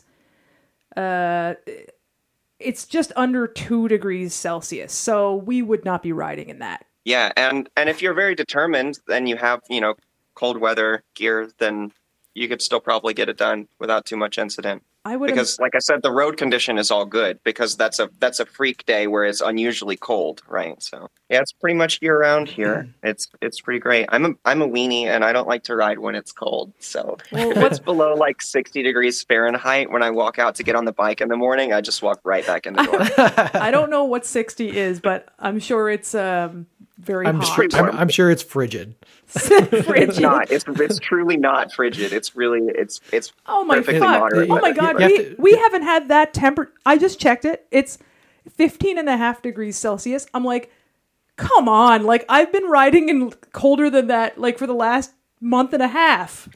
it's just under 2 degrees Celsius. So we would not be riding in that. Yeah, and if you're very determined, then you have, you know, cold weather gear, then you could still probably get it done without too much incident. I would Because like I said, the road condition is all good because that's a freak day where it's unusually cold, right? So yeah, it's pretty much year round here. It's pretty great. I'm a weenie and I don't like to ride when it's cold. So Well, if it's below like 60 degrees Fahrenheit when I walk out to get on the bike in the morning, I just walk right back in the door. I don't know what 60 is, but I'm sure it's very I'm, hot. I'm sure it's frigid. It's Frigid. not. It's truly not frigid. It's really it's Oh my perfectly fuck. moderate. Oh my weather. god. You have to- We haven't had that temper. I just checked it. It's 15.5 degrees Celsius. I'm like, come on. Like I've been riding in colder than that like for the last month and a half.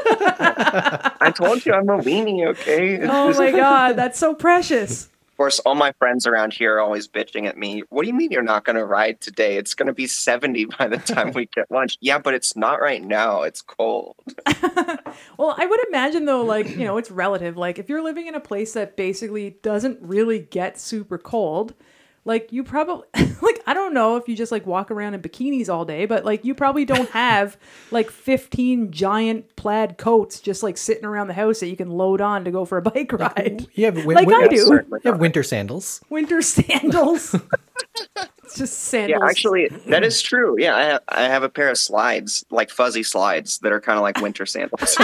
I told you I'm a weenie, okay? It's Oh just- my god, that's so precious. Of course, all my friends around here are always bitching at me. What do you mean you're not going to ride today? It's going to be 70 by the time we get lunch. Yeah, but it's not right now. It's cold. Well, I would imagine though, like, you know, it's relative. Like if you're living in a place that basically doesn't really get super cold, like you probably like I don't know if you just like walk around in bikinis all day, but like you probably don't have like 15 giant plaid coats just like sitting around the house that you can load on to go for a bike ride. You have Like I do. Certainly You have not. winter sandals. Winter sandals. It's just sandals. Yeah, actually, that is true. Yeah, I have a pair of slides, like fuzzy slides, that are kind of like winter sandals.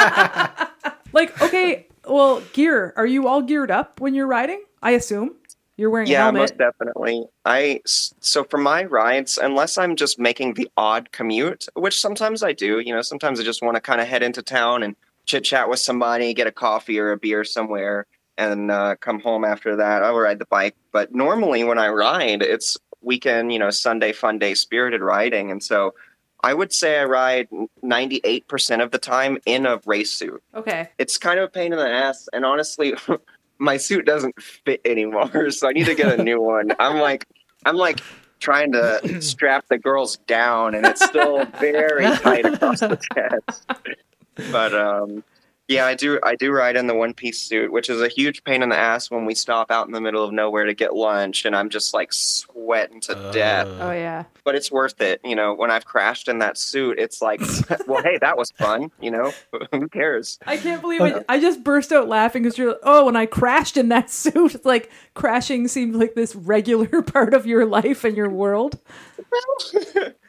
Like, okay, well, gear. Are you all geared up when you're riding? I assume. You're wearing a Yeah, helmet. most definitely. So for my rides, unless I'm just making the odd commute, which sometimes I do, you know, sometimes I just want to kind of head into town and chit chat with somebody, get a coffee or a beer somewhere, and come home after that. I'll ride the bike. But normally when I ride, it's weekend, you know, Sunday fun day, spirited riding, and so I would say I ride 98% of the time in a race suit. Okay. It's kind of a pain in the ass, and honestly, my suit doesn't fit anymore, so I need to get a new one. I'm like trying to strap the girls down, and it's still very tight across the chest. But yeah, I do ride in the one-piece suit, which is a huge pain in the ass when we stop out in the middle of nowhere to get lunch, and I'm just like sweating to death. Oh yeah. But it's worth it, you know. When I've crashed in that suit, it's like, well, hey, that was fun, you know. Who cares? I can't believe it. I just burst out laughing because you're like, oh, when I crashed in that suit, it's like crashing seemed like this regular part of your life and your world.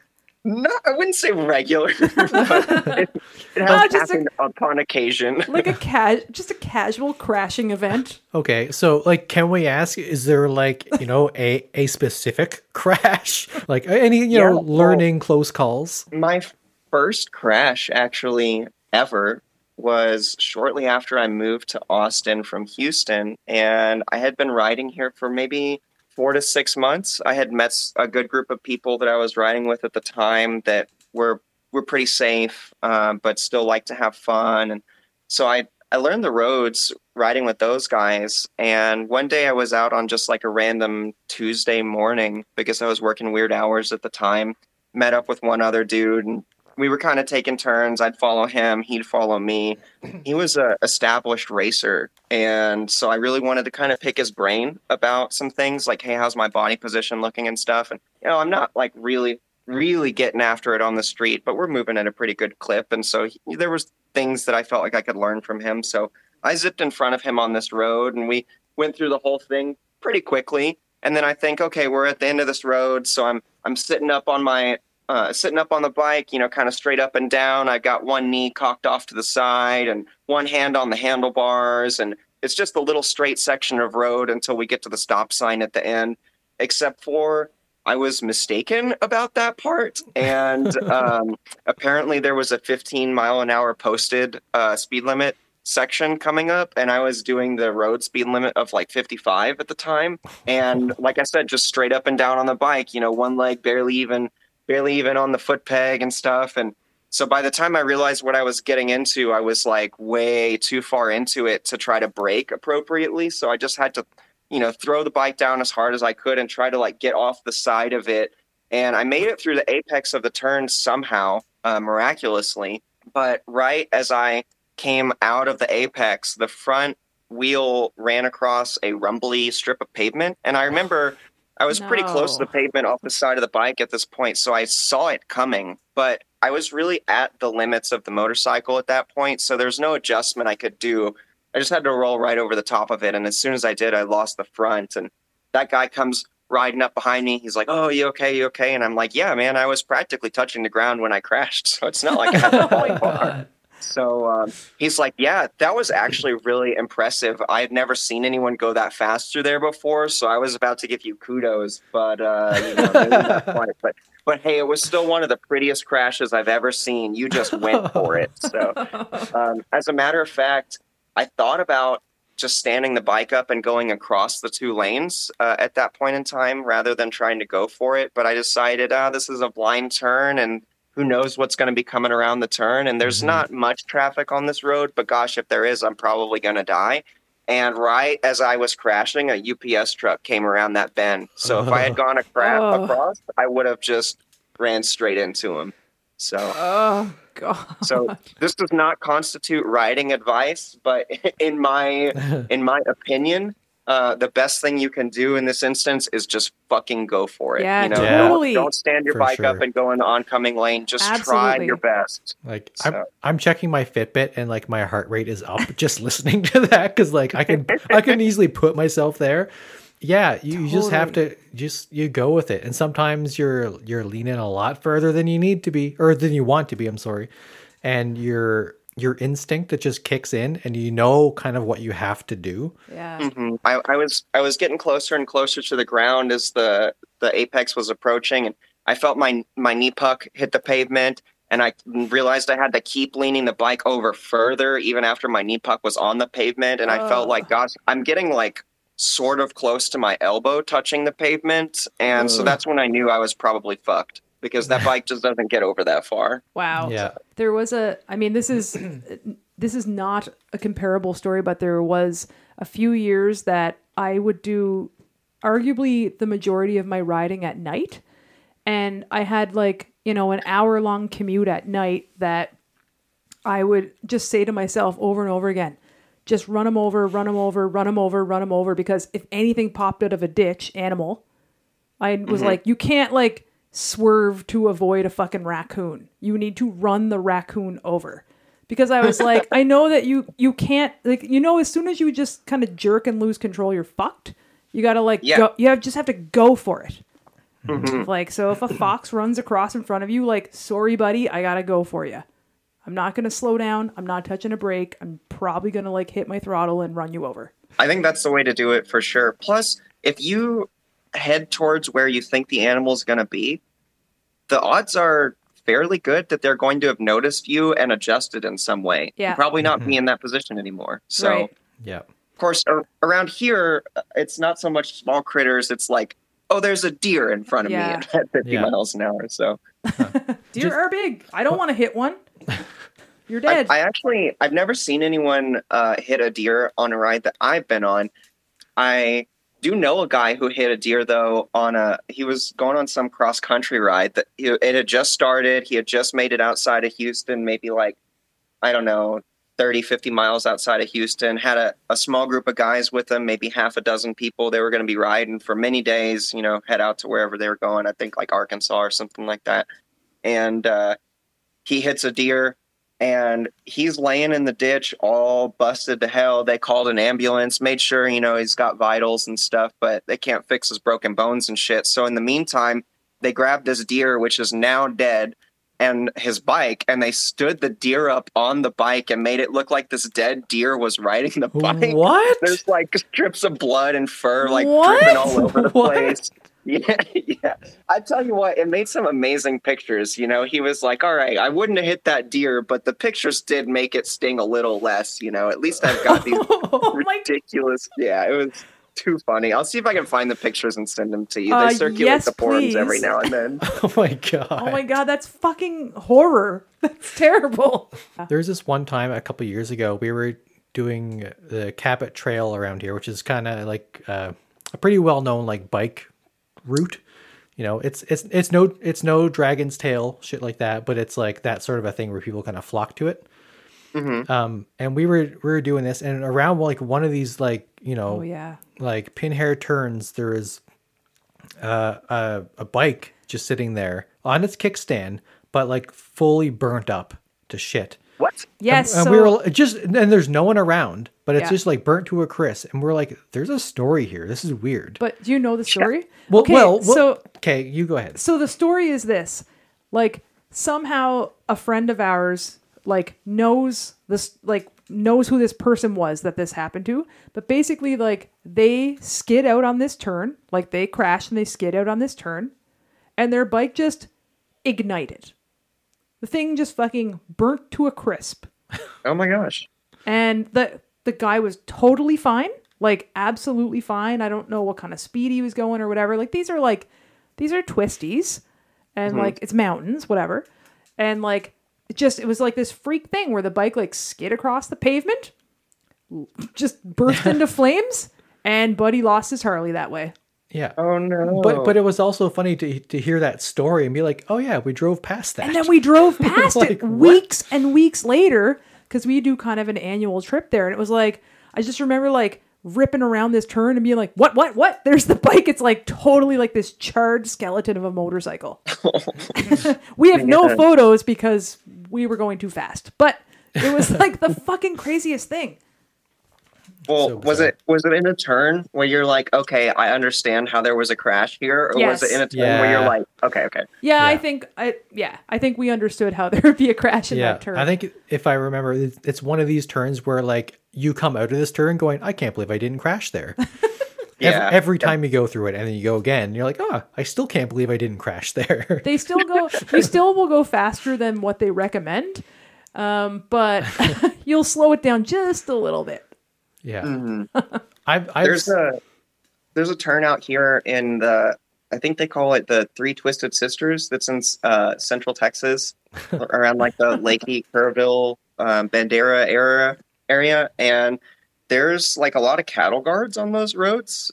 No, I wouldn't say regular, but it has happened upon occasion. Like just a casual crashing event. Okay, so like, can we ask? Is there like a specific crash, like any learning close calls? My first crash actually ever was shortly after I moved to Austin from Houston, and I had been riding here for maybe 4 to 6 months. I had met a good group of people that I was riding with at the time that were pretty safe, but still like to have fun. And so I learned the roads riding with those guys. And one day I was out on just like a random Tuesday morning because I was working weird hours at the time, met up with one other dude, and we were kind of taking turns. I'd follow him, he'd follow me. He was an established racer, and so I really wanted to kind of pick his brain about some things, like, hey, how's my body position looking and stuff. And I'm not like really getting after it on the street, but we're moving at a pretty good clip, and so there was things that I felt like I could learn from him. So I zipped in front of him on this road, and we went through the whole thing pretty quickly. And then I think, okay, we're at the end of this road, so I'm sitting up on the bike, kind of straight up and down. I got one knee cocked off to the side and one hand on the handlebars. And it's just a little straight section of road until we get to the stop sign at the end, except for I was mistaken about that part. And apparently there was a 15-mile-an-hour posted speed limit section coming up, and I was doing the road speed limit of like 55 at the time. And like I said, just straight up and down on the bike, one leg barely even on the foot peg and stuff. And so by the time I realized what I was getting into, I was like way too far into it to try to brake appropriately. So I just had to, throw the bike down as hard as I could and try to like get off the side of it. And I made it through the apex of the turn somehow, miraculously. But right as I came out of the apex, the front wheel ran across a rumbly strip of pavement. And I remember I was pretty close to the pavement off the side of the bike at this point, so I saw it coming, but I was really at the limits of the motorcycle at that point, so there's no adjustment I could do. I just had to roll right over the top of it, and as soon as I did, I lost the front, and that guy comes riding up behind me. He's like, "Oh, you okay? You okay?" And I'm like, "Yeah, man, I was practically touching the ground when I crashed, so it's not like I had to fall apart." So he's like, "Yeah, that was actually really impressive. I had never seen anyone go that fast through there before, so I was about to give you kudos, but maybe not quite. But hey, it was still one of the prettiest crashes I've ever seen. You just went for it." So as a matter of fact, I thought about just standing the bike up and going across the 2 lanes at that point in time rather than trying to go for it. But I decided, this is a blind turn, and who knows what's going to be coming around the turn. And there's not much traffic on this road, but gosh, if there is, I'm probably going to die. And right as I was crashing, a UPS truck came around that bend. So if I had gone across, I would have just ran straight into him. So, oh God. So this does not constitute riding advice, but in my opinion, the best thing you can do in this instance is just fucking go for it. Yeah, totally. Don't stand your bike up and go in the oncoming lane. Just try your best. Like I'm checking my Fitbit and like my heart rate is up just listening to that because like I can easily put myself there. Yeah, you just have to you go with it, and sometimes you're leaning a lot further than you need to be or than you want to be. I'm sorry, and your instinct that just kicks in, and kind of what you have to do. Yeah. Mm-hmm. I was getting closer and closer to the ground as the apex was approaching, and I felt my knee puck hit the pavement, and I realized I had to keep leaning the bike over further even after my knee puck was on the pavement, and I felt like, gosh, I'm getting like sort of close to my elbow touching the pavement, and so that's when I knew I was probably fucked. Because that bike just doesn't get over that far. Wow. Yeah. There was this is not a comparable story, but there was a few years that I would do arguably the majority of my riding at night. And I had an hour-long commute at night that I would just say to myself over and over again, just run them over, run them over, run them over, run them over. Because if anything popped out of a ditch, animal, I was like, you can't swerve to avoid a fucking raccoon. You need to run the raccoon over. Because I was like, I know that you can't, as soon as you just kind of jerk and lose control, you're fucked. You gotta go, just have to go for it. Mhm. Like, so if a fox runs across in front of you, like, sorry, buddy, I gotta go for you. I'm not gonna slow down. I'm not touching a brake. I'm probably gonna like hit my throttle and run you over. I think that's the way to do it for sure. Plus, if you head towards where you think the animal's going to be, the odds are fairly good that they're going to have noticed you and adjusted in some way. Yeah. And probably not be in that position anymore. So, Right. Yeah. of course, around here, it's not so much small critters. It's like, oh, there's a deer in front of Yeah. me at 50 Yeah. miles an hour. So Deer are big. I don't want to hit one. You're dead. I've never seen anyone hit a deer on a ride that I've been on. I do know a guy who hit a deer though he was going on some cross country ride that it had just started. He had just made it outside of Houston, maybe like, I don't know, 30, 50 miles outside of Houston, had a small group of guys with him, maybe half a dozen people. They were going to be riding for many days, head out to wherever they were going. I think like Arkansas or something like that. And he hits a deer. And he's laying in the ditch all busted to hell. They called an ambulance, made sure, he's got vitals and stuff, but they can't fix his broken bones and shit. So in the meantime, they grabbed this deer, which is now dead, and his bike, and they stood the deer up on the bike and made it look like this dead deer was riding the bike. What? There's like strips of blood and fur like What? dripping all over the What? place. Yeah. I tell you what, it made some amazing pictures. He was like, all right, I wouldn't have hit that deer, but the pictures did make it sting a little less. At least I've got these Oh my- ridiculous. Yeah, it was too funny. I'll see if I can find the pictures and send them to you. They circulate yes, the forums please. every now and then. Oh my god. Oh my god, that's fucking horror. That's terrible. There was this one time a couple years ago we were doing the Cabot Trail around here, which is kind of like a pretty well known like bike route. It's no Dragon's Tail shit like that, but it's like that sort of a thing where people kind of flock to it. Mm-hmm. And we were doing this, and around like one of these like Oh yeah. like pinhair turns, there is a bike just sitting there on its kickstand, but like fully burnt up to shit. What? Yes. And so, we were just, and there's no one around, but it's Yeah. just like burnt to a crisp. And we're like, there's a story here. This is weird. but do you know the story? Okay, you go ahead. So the story is this: like somehow a friend of ours like knows who this person was that this happened to, but basically like they skid out on this turn, like they crashed and they skid out on this turn, and their bike just ignited. The thing just fucking burnt to a crisp. Oh my gosh. And the guy was totally fine, like absolutely fine. I don't know what kind of speed he was going or whatever. Like these are twisties, and like it's mountains, whatever. And like it was like this freak thing where the bike like skid across the pavement, just burst into flames, and Buddy lost his Harley that way. Yeah. Oh no. But it was also funny to hear that story and be like, oh yeah, we drove past that. And then we drove past Like, it what? weeks and weeks later because we do kind of an annual trip there. And it was like, I just remember like ripping around this turn and being like, what? There's the bike. It's like totally like this charred skeleton of a motorcycle. We have no Yeah. photos because we were going too fast. But it was like the fucking craziest thing. Well, So was it in a turn where you're like, okay, I understand how there was a crash here, or Yes. was it in a turn where you're Yeah. like, okay, Yeah, Yeah. I think we understood how there would be a crash in Yeah, that turn. I think if I remember, it's one of these turns where like you come out of this turn going, I can't believe I didn't crash there. Yeah. Every time you go through it and then you go again, and you're like, oh, I still can't believe I didn't crash there. They still go. You still will go faster than what they recommend, but you'll slow it down just a little bit. Yeah. Mhm. I've There's a turn out here in I think they call it the Three Twisted Sisters. That's in Central Texas, around like the Lakey, Kerrville, Bandera area, and there's like a lot of cattle guards on those roads.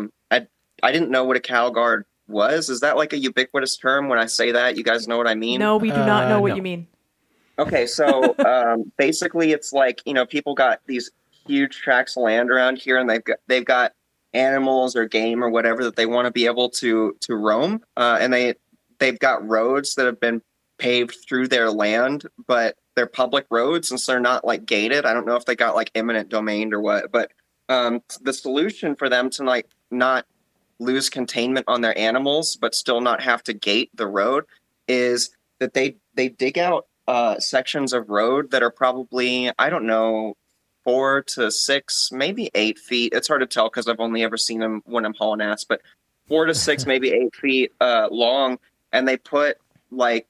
I didn't know what a cattle guard was. Is that like a ubiquitous term? When I say that, you guys know what I mean? No, we do not know what no. you mean. Okay, so basically, it's like people got these huge tracts of land around here, and they've got animals or game or whatever that they want to be able to roam, and they've got roads that have been paved through their land, but they're public roads, and so they're not like gated. I don't know if they got like eminent domain or what, but the solution for them to like not lose containment on their animals but still not have to gate the road is that they dig out sections of road that are probably, I don't know, 4 to 6, maybe 8 feet. It's hard to tell because I've only ever seen them when I'm hauling ass, but 4 to 6, maybe 8 feet long, and they put like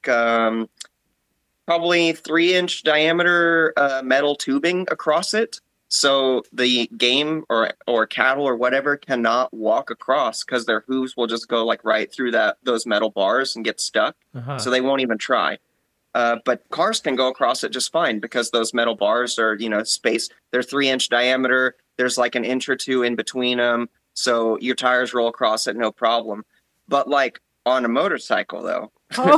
probably 3-inch diameter metal tubing across it. So the game or cattle or whatever cannot walk across because their hooves will just go like right through those metal bars and get stuck. So they won't even try. But cars can go across it just fine because those metal bars are, spaced. They're 3-inch diameter. There's like an inch or two in between them. So your tires roll across it, no problem. But like on a motorcycle though.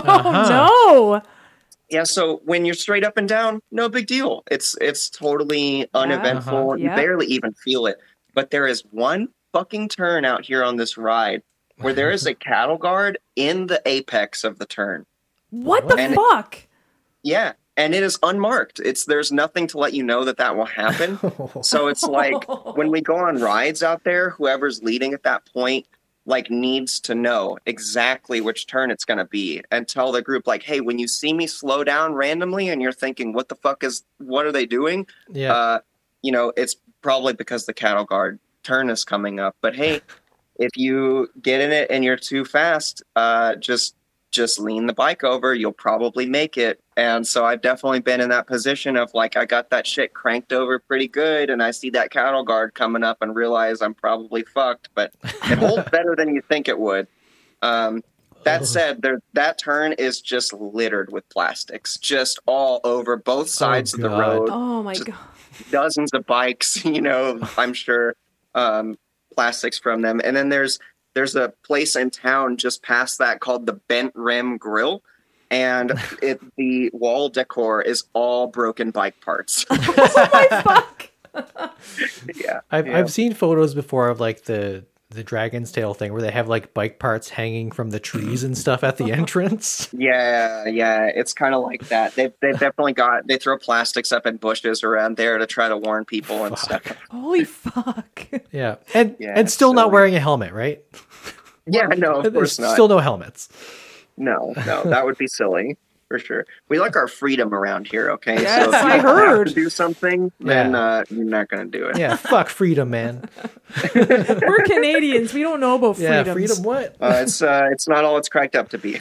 No. Yeah, so when you're straight up and down, no big deal. It's totally uneventful. You barely even feel it. But there is one fucking turn out here on this ride where there is a cattle guard in the apex of the turn. What the fuck? Yeah, and it is unmarked. There's nothing to let you know that will happen. So it's like when we go on rides out there, whoever's leading at that point like needs to know exactly which turn it's going to be and tell the group like, hey, when you see me slow down randomly and you're thinking, what are they doing? Yeah. It's probably because the cattle guard turn is coming up. But hey, if you get in it and you're too fast, just lean the bike over. You'll probably make it. And so I've definitely been in that position of like, I got that shit cranked over pretty good. And I see that cattle guard coming up and realize I'm probably fucked, but it holds better than you think it would. That said, that turn is just littered with plastics, just all over both sides of the road. Oh my God. Dozens of bikes, I'm sure, plastics from them. And then there's a place in town just past that called the Bent Rim Grill, and the wall decor is all broken bike parts. Oh my fuck! Yeah, I've seen photos before of like the Dragon's Tail thing where they have like bike parts hanging from the trees and stuff at the entrance. Yeah, it's kind of like that. They've definitely they throw plastics up in bushes around there to try to warn people and stuff. Holy fuck! Yeah, and still not wearing a helmet, right? Yeah, no, of course not. Still no helmets. No, that would be silly for sure. We like our freedom around here, okay? Yes, so if you I heard. have to do something, then you're not going to do it. Yeah, fuck freedom, man. We're Canadians. We don't know about freedom. Yeah, freedom what? It's not all it's cracked up to be.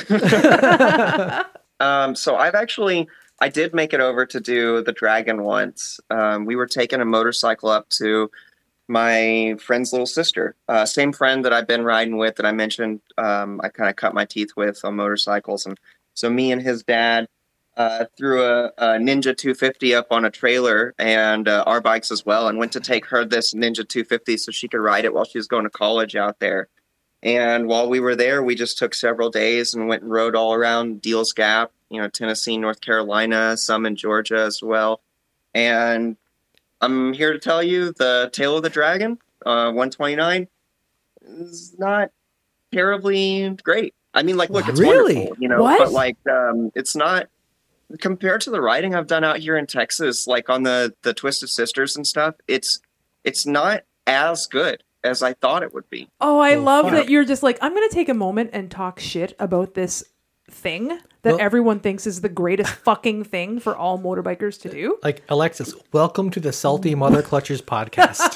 So I did make it over to do the Dragon once. We were taking a motorcycle up to my friend's little sister, same friend that I've been riding with that I mentioned. I kind of cut my teeth with on motorcycles, and so me and his dad threw a Ninja 250 up on a trailer and our bikes as well, and went to take her this Ninja 250 so she could ride it while she was going to college out there. And while we were there, we just took several days and went and rode all around Deals Gap, Tennessee, North Carolina, some in Georgia as well. And I'm here to tell you the Tail of the Dragon, 129, is not terribly great. I mean, like, look, it's Really? wonderful, What? but like, it's not compared to the riding I've done out here in Texas, like on the Twisted Sisters and stuff. It's not as good as I thought it would be. Oh, I love fuck. that you're just like, I'm going to take a moment and talk shit about this thing that everyone thinks is the greatest fucking thing for all motorbikers to do. Like, Alexis, welcome to the Salty Mother Clutchers podcast.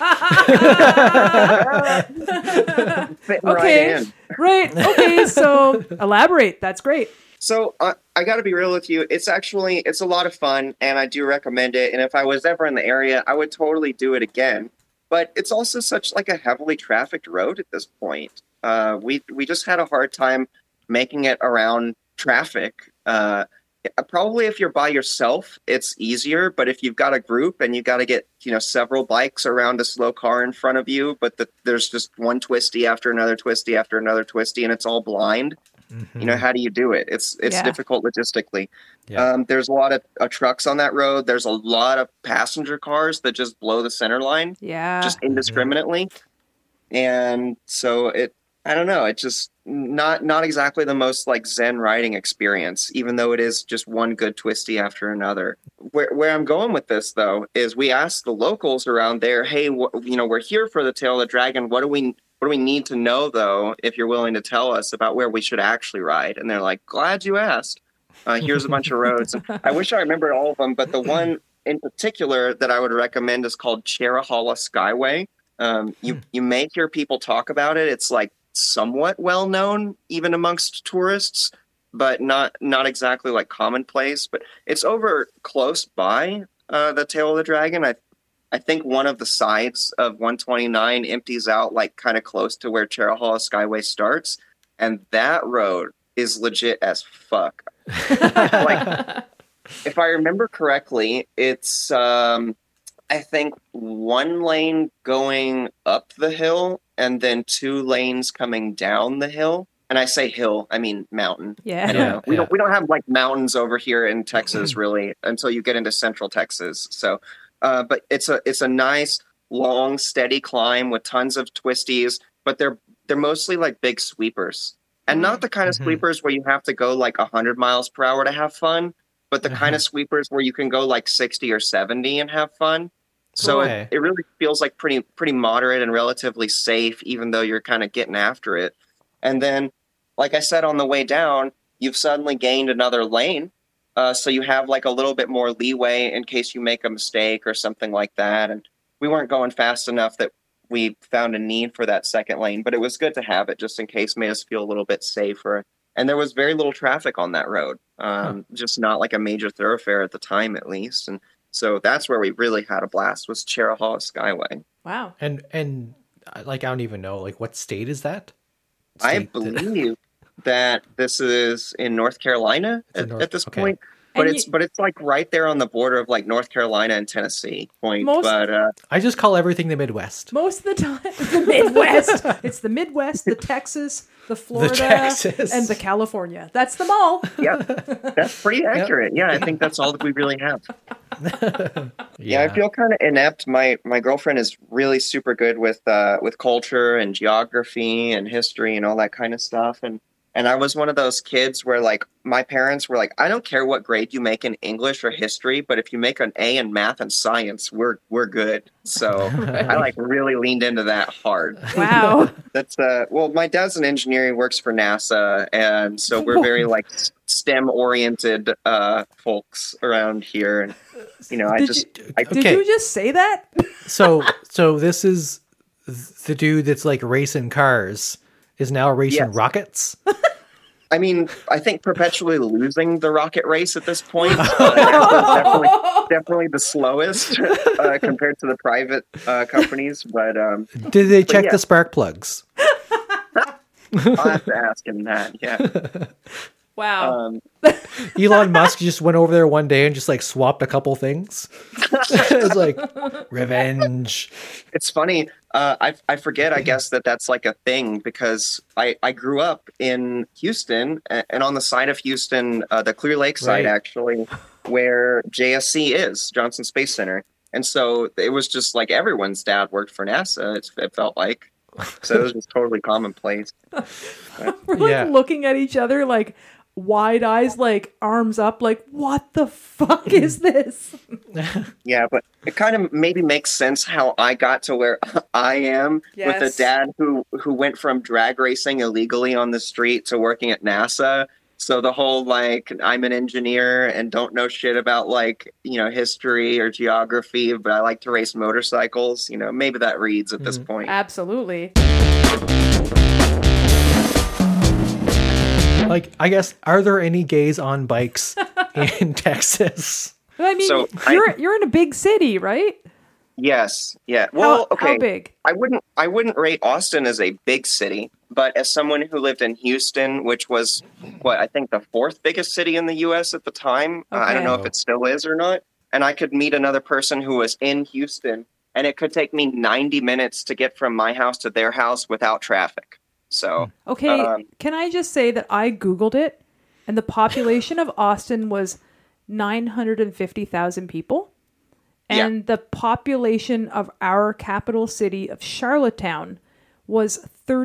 Fitting Okay. right in. Right. Okay. So elaborate. That's great. So I got to be real with you. It's a lot of fun, and I do recommend it. And if I was ever in the area, I would totally do it again. But it's also such like a heavily trafficked road at this point. We just had a hard time making it around traffic. Probably if you're by yourself, it's easier. But if you've got a group and you've got to get several bikes around a slow car in front of you, but there's just one twisty after another twisty after another twisty, and it's all blind. Mm-hmm. How do you do it? It's difficult logistically. Yeah. There's a lot of trucks on that road. There's a lot of passenger cars that just blow the center line Yeah. just indiscriminately. And so I don't know. It's just not exactly the most like Zen riding experience, even though it is just one good twisty after another. Where I'm going with this though is we asked the locals around there, hey, we're here for the Tail of the Dragon. What do we need to know though? If you're willing to tell us about where we should actually ride, and they're like, glad you asked. Here's a bunch of roads. I wish I remembered all of them, but the one in particular that I would recommend is called Cherahalla Skyway. You may hear people talk about it. It's like somewhat well known even amongst tourists, but not exactly like commonplace. But it's over close by the Tail of the Dragon. I think one of the sides of 129 empties out like kind of close to where Cherahalla Skyway starts, and that road is legit as fuck. Like, if I remember correctly, it's I think one lane going up the hill and then 2 lanes coming down the hill. And I say hill, I mean mountain. Yeah. I don't know. We don't have like mountains over here in Texas really until you get into central Texas. So, but it's a nice long steady climb with tons of twisties, but they're mostly like big sweepers. And not the kind of sweepers where you have to go like 100 miles per hour to have fun, but the kind of sweepers where you can go like 60 or 70 and have fun. So it really feels like pretty moderate and relatively safe, even though you're kind of getting after it. And then, like I said, on the way down, you've suddenly gained another lane. So you have like a little bit more leeway in case you make a mistake or something like that. And we weren't going fast enough that we found a need for that second lane, but it was good to have it just in case, made us feel a little bit safer. And there was very little traffic on that road, just not like a major thoroughfare at the time, at least. And so that's where we really had a blast, was Cherahalla Skyway. Wow. And like, I don't even know, like, what state is that? I believe that this is in North Carolina at this point. But it's like right there on the border of like North Carolina and Tennessee point. I just call everything the Midwest. Most of the time, the Midwest. It's the Midwest, the Texas, the Florida, and the California. That's them all. Yeah, that's pretty accurate. Yeah, I think that's all that we really have. Yeah, I feel kind of inept. My girlfriend is really super good with culture and geography and history and all that kind of stuff. And I was one of those kids where, like, my parents were like, I don't care what grade you make in English or history, but if you make an A in math and science, we're good. So I, like, really leaned into that hard. Wow. That's, well, my dad's an engineer. He works for NASA. And so we're very, like, STEM-oriented folks around here. And, you know, Did you just say that? So this is the dude that's, like, racing cars. Is now racing rockets? I mean, I think perpetually losing the rocket race at this point. Definitely the slowest compared to the private companies. But did they check the spark plugs? I'll have to ask him that. Yeah. Wow. Elon Musk just went over there one day and just like swapped a couple things. It's like revenge. It's funny. I forget, I guess, that's like a thing because I grew up in Houston and on the side of Houston, the Clear Lake side, actually, where JSC is, Johnson Space Center. And so it was just like everyone's dad worked for NASA, it felt like. So it was just totally commonplace. We're like looking at each other like wide eyes, like arms up, like what the fuck is this? Yeah, but it kind of maybe makes sense how I got to where I am with a dad who went from drag racing illegally on the street to working at NASA. So the whole like I'm an engineer and don't know shit about like, you know, history or geography, but I like to race motorcycles, you know, maybe that reads at this point. Absolutely. Like, I guess, are there any gays on bikes in Texas? I mean, so you're in a big city, right? Yes. Yeah. Well, okay. How big? I wouldn't rate Austin as a big city, but as someone who lived in Houston, which was what I think the 4th biggest city in the U.S. at the time. I don't know if it still is or not. And I could meet another person who was in Houston, and it could take me 90 minutes to get from my house to their house without traffic. So okay, can I just say that I Googled it, and the population of Austin was 950,000 people. And the population of our capital city of Charlottetown was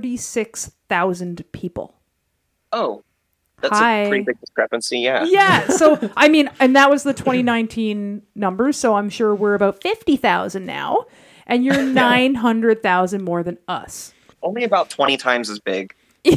36,000 people. Oh, that's Hi. a pretty big discrepancy. Yeah. Yeah. So, I mean, and that was the 2019 numbers. So I'm sure we're about 50,000 now. And you're 900,000 more than us. Only about 20 times as big.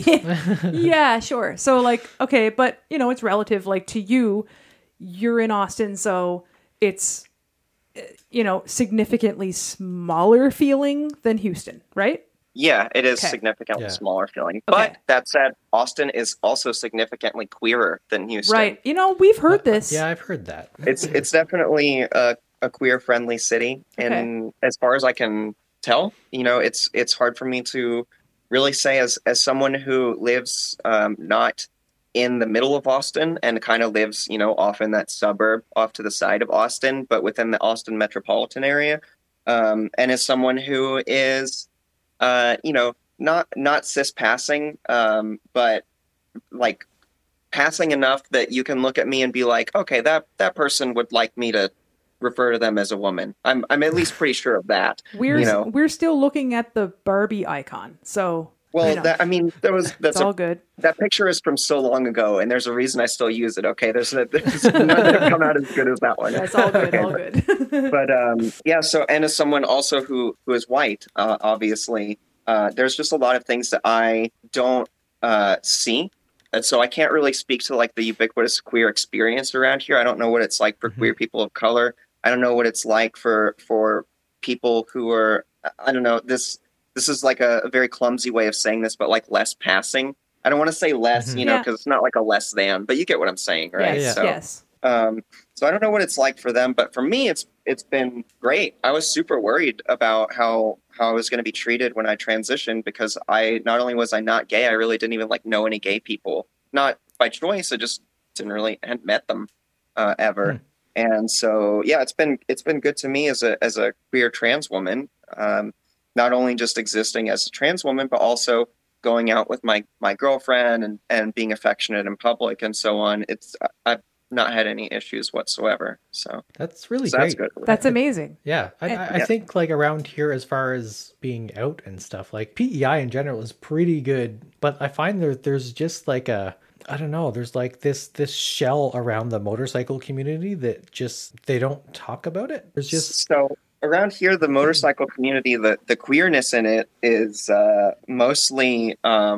Yeah, sure. So, like, okay, but, you know, it's relative. Like, to you, you're in Austin, so it's, you know, significantly smaller feeling than Houston, right? Yeah, it is Okay. significantly Yeah. smaller feeling. Okay. But that said, Austin is also significantly queerer than Houston. Right. You know, we've heard this. Yeah, I've heard that. It's definitely a queer friendly city, and as far as I can tell, you know, it's hard for me to really say as someone who lives not in the middle of Austin and kind of lives, you know, off in that suburb off to the side of Austin, but within the Austin metropolitan area, and as someone who is you know, not cis passing, but like passing enough that you can look at me and be like, okay, that person would like me to refer to them as a woman. I'm at least pretty sure of that. We're still looking at the Barbie icon. So, Well, you know, that's it's all good. that picture is from so long ago, and there's a reason I still use it. Okay, there's none that have come out as good as that one. That's all good. All good. But yeah. So, and as someone also who is white, obviously, there's just a lot of things that I don't see. And so I can't really speak to like the ubiquitous queer experience around here. I don't know what it's like for queer people of color. I don't know what it's like for people who are, I don't know, this is like a very clumsy way of saying this, but like less passing. I don't want to say less, you know, because it's not like a less than, but you get what I'm saying, right? Yes. So, Yes. so I don't know what it's like for them, but for me, it's been great. I was super worried about how I was going to be treated when I transitioned, because not only was I not gay, I really didn't even like know any gay people, not by choice. I just hadn't met them ever. And so, yeah, it's been good to me as a queer trans woman, not only just existing as a trans woman, but also going out with my girlfriend and being affectionate in public and so on. I've not had any issues whatsoever. So That's really that's great. good. That's amazing. Yeah, I think like around here, as far as being out and stuff, like PEI in general is pretty good, but I find there's just like I don't know, there's like this shell around the motorcycle community that just they don't talk about it. There's just So around here, the motorcycle community, the queerness in it is mostly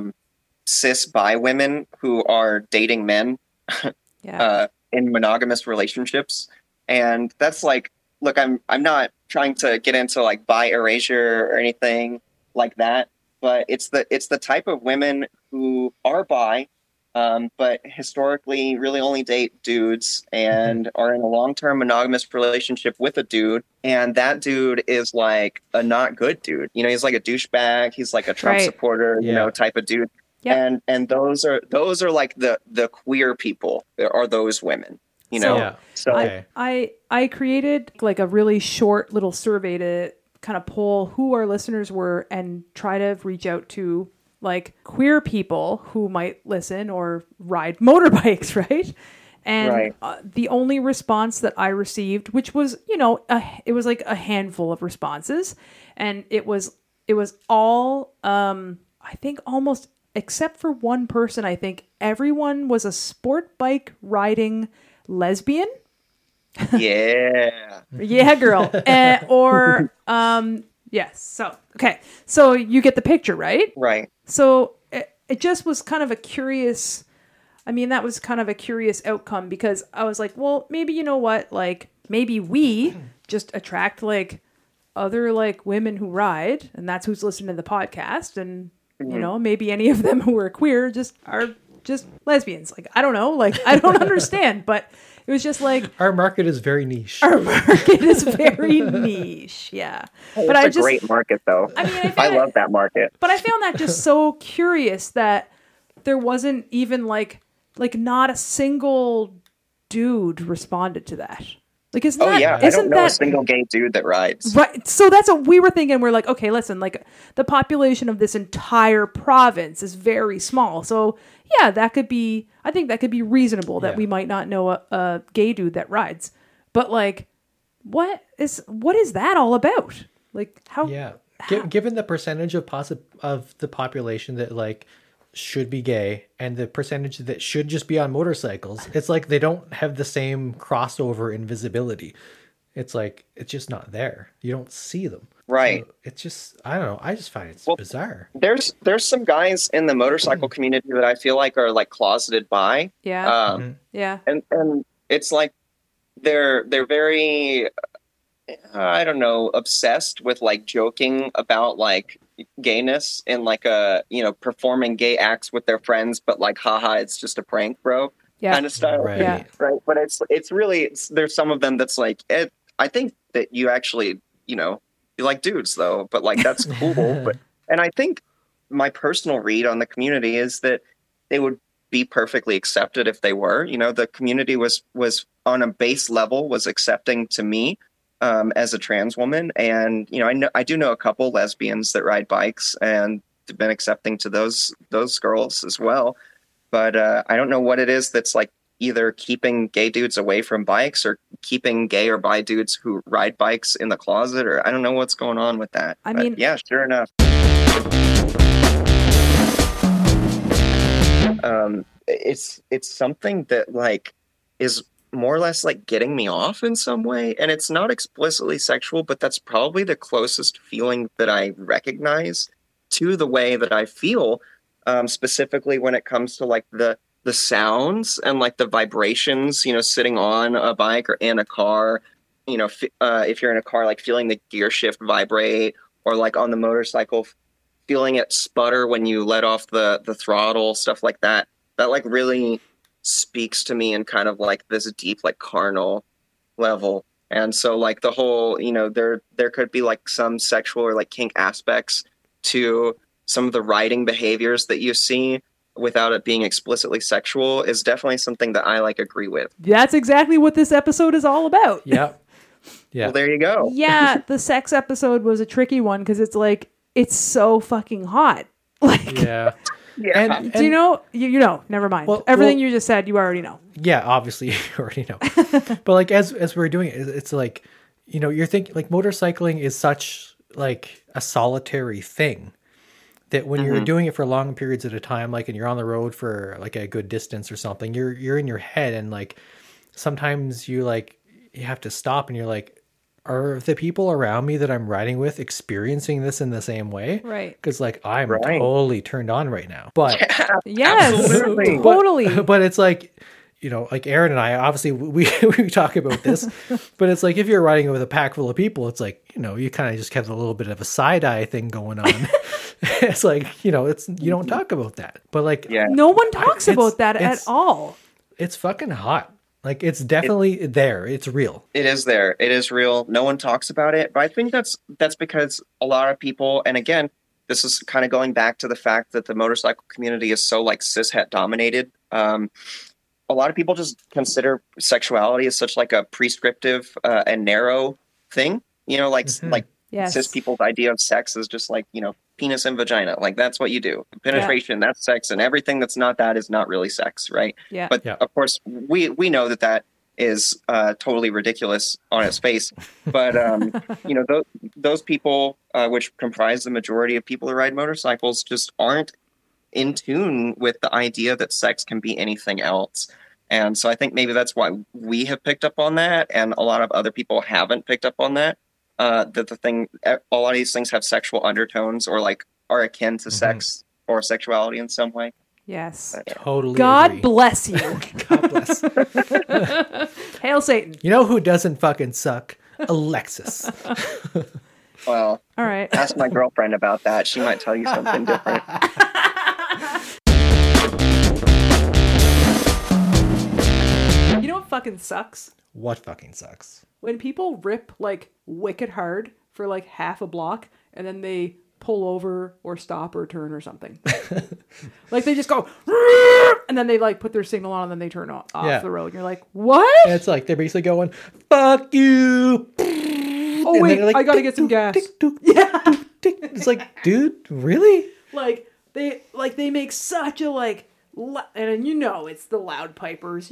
cis bi women who are dating men. Yeah. In monogamous relationships, and that's like, look, I'm not trying to get into like bi erasure or anything like that, but it's the type of women who are bi, but historically really only date dudes and are in a long-term monogamous relationship with a dude, and that dude is like a not good dude. You know, he's like a douchebag. He's like a Trump Right. supporter, you know, type of dude. Yep. And those are like the queer people are those women, you know. Yeah. So Okay. I created like a really short little survey to kind of poll who our listeners were and try to reach out to like queer people who might listen or ride motorbikes, right? And Right. The only response that I received, which was, you know, it was like a handful of responses, and it was all I think almost, except for one person, I think everyone was a sport bike riding lesbian. yeah, Yeah, girl. Yes. So, okay. So you get the picture, right? right. So it just was kind of a curious, I mean, that was kind of a curious outcome, because I was like, well, maybe, you know what? Like, maybe we just attract like other like women who ride, and that's who's listening to the podcast. And, you know, maybe any of them who are queer are just lesbians. Like, I don't know. Like, I don't understand, but it was just like, our market is very niche. our market is very niche. Yeah. But It's a great market, though. I mean, I love that market. But I found that just so curious that there wasn't even like not a single dude responded to that. Like, isn't Oh that, yeah, I isn't don't know that a single gay dude that rides. right? So that's what we were thinking. We're like, okay, listen, like the population of this entire province is very small. So yeah, I think that could be reasonable that Yeah. we might not know a gay dude that rides. But like, what is that all about? Like, how Given the percentage of the population that like should be gay and the percentage that should just be on motorcycles, it's like they don't have the same crossover in visibility. It's like it's just not there. You don't see them. Right. So it's just, I don't know. I just find it's bizarre. There's some guys in the motorcycle community that I feel like are like closeted bi. Yeah. Yeah. And it's like they're very I don't know, obsessed with like joking about like gayness and like performing gay acts with their friends, but like haha, it's just a prank, bro. Yeah. Kind of style. Right. Yeah. Right. But it's really there's some of them that's like I think that you actually, you like dudes though, but like that's cool. And I think my personal read on the community is that they would be perfectly accepted if they were. The community was on a base level was accepting to me as a trans woman, and I do know a couple lesbians that ride bikes and have been accepting to those girls as well. But I don't know what it is that's like either keeping gay dudes away from bikes or keeping gay or bi dudes who ride bikes in the closet, or I don't know what's going on with that. I mean, yeah, sure enough. It's something that like is more or less like getting me off in some way, and it's not explicitly sexual, but that's probably the closest feeling that I recognize to the way that I feel, specifically when it comes to like the sounds and like the vibrations, sitting on a bike or in a car, if you're in a car, like feeling the gear shift vibrate, or like on the motorcycle, feeling it sputter when you let off the throttle, stuff like that. That like really speaks to me in kind of like this deep, like carnal level. And so like the whole, there could be like some sexual or like kink aspects to some of the riding behaviors that you see without it being explicitly sexual is definitely something that I like agree with. That's exactly what this episode is all about. Yeah. Well, there you go. Yeah, the sex episode was a tricky one because it's like, it's so fucking hot. Like, Yeah. Yeah. And do you know? You know, never mind. Everything you just said, you already know. Yeah, obviously you already know. But like as we're doing it, it's like, you're thinking like motorcycling is such like a solitary thing that when you're doing it for long periods at a time, like, and you're on the road for like a good distance or something, you're in your head, and like sometimes you have to stop and you're like, are the people around me that I'm riding with experiencing this in the same way? Right. Because like I'm totally turned on right now. But yes, absolutely. Totally. But it's like, like Aaron and I, obviously we talk about this, but it's like if you're riding with a pack full of people, it's like, you kind of just have a little bit of a side eye thing going on. It's like, it's, you don't talk about that. But like, no one talks about that at all. It's fucking hot. Like, it's definitely there. It's real. It is there. It is real. No one talks about it. But I think that's because a lot of people, and again, this is kind of going back to the fact that the motorcycle community is so like cishet dominated. A lot of people just consider sexuality as such like a prescriptive and narrow thing. Like cis people's idea of sex is just like, penis and vagina. Like that's what you do. Penetration, that's sex, and everything that's not that is not really sex, right? Yeah. But of course, we know that is totally ridiculous on its face. But those people, which comprise the majority of people who ride motorcycles, just aren't in tune with the idea that sex can be anything else. And so I think maybe that's why we have picked up on that, and a lot of other people haven't picked up on that. A lot of these things have sexual undertones or like are akin to sex or sexuality in some way. Yes. Totally. God agree. bless you. God bless. Hail Satan. You know who doesn't fucking suck? Alexis. Well, all right. Ask my girlfriend about that. She might tell you something different. You know what fucking sucks? What fucking sucks? When people rip like wicked hard for like half a block and then they pull over or stop or turn or something. Like they just go and then they like put their signal on and then they turn off the road. And you're like, what? And it's like they're basically going, fuck you. Oh, wait, like, I gotta get some gas. Yeah. It's like, dude, really? Like they make such a like, and it's the loud pipers.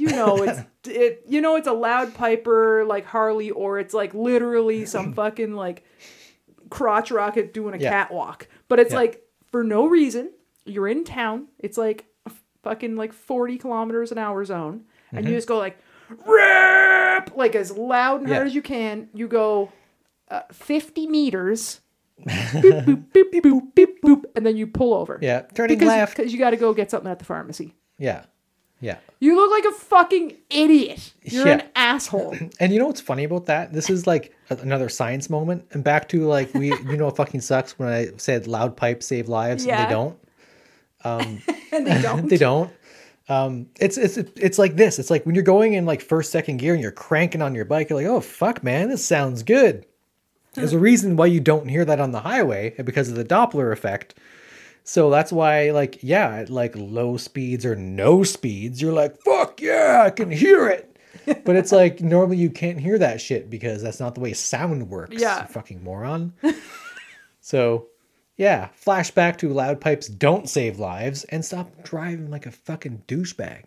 It's a loud piper like Harley, or it's like literally some fucking like crotch rocket doing a Yeah. catwalk. But it's Yeah. like, for no reason, you're in town. It's like a fucking like 40 kilometers an hour zone. And you just go like, rip! Like as loud and hard Yeah. as you can. You go 50 meters. Boop, boop, boop, boop, boop, boop, and then you pull over. Yeah, turning because, left. Because you got to go get something at the pharmacy. Yeah. Yeah. You look like a fucking idiot. You're Yeah. an asshole. And you know what's funny about that? This is like another science moment. And back to like, you know, it fucking sucks when I said loud pipes save lives. Yeah. And they don't. And they don't. They don't. It's like this. It's like when you're going in like first, second gear and you're cranking on your bike, you're like, oh, fuck, man, this sounds good. There's a reason why you don't hear that on the highway because of the Doppler effect. So that's why, like, yeah, at like low speeds or no speeds, you're like, fuck yeah, I can hear it. But it's like, normally you can't hear that shit because that's not the way sound works. Yeah. You fucking moron. So, yeah, flashback to loud pipes don't save lives and stop driving like a fucking douchebag.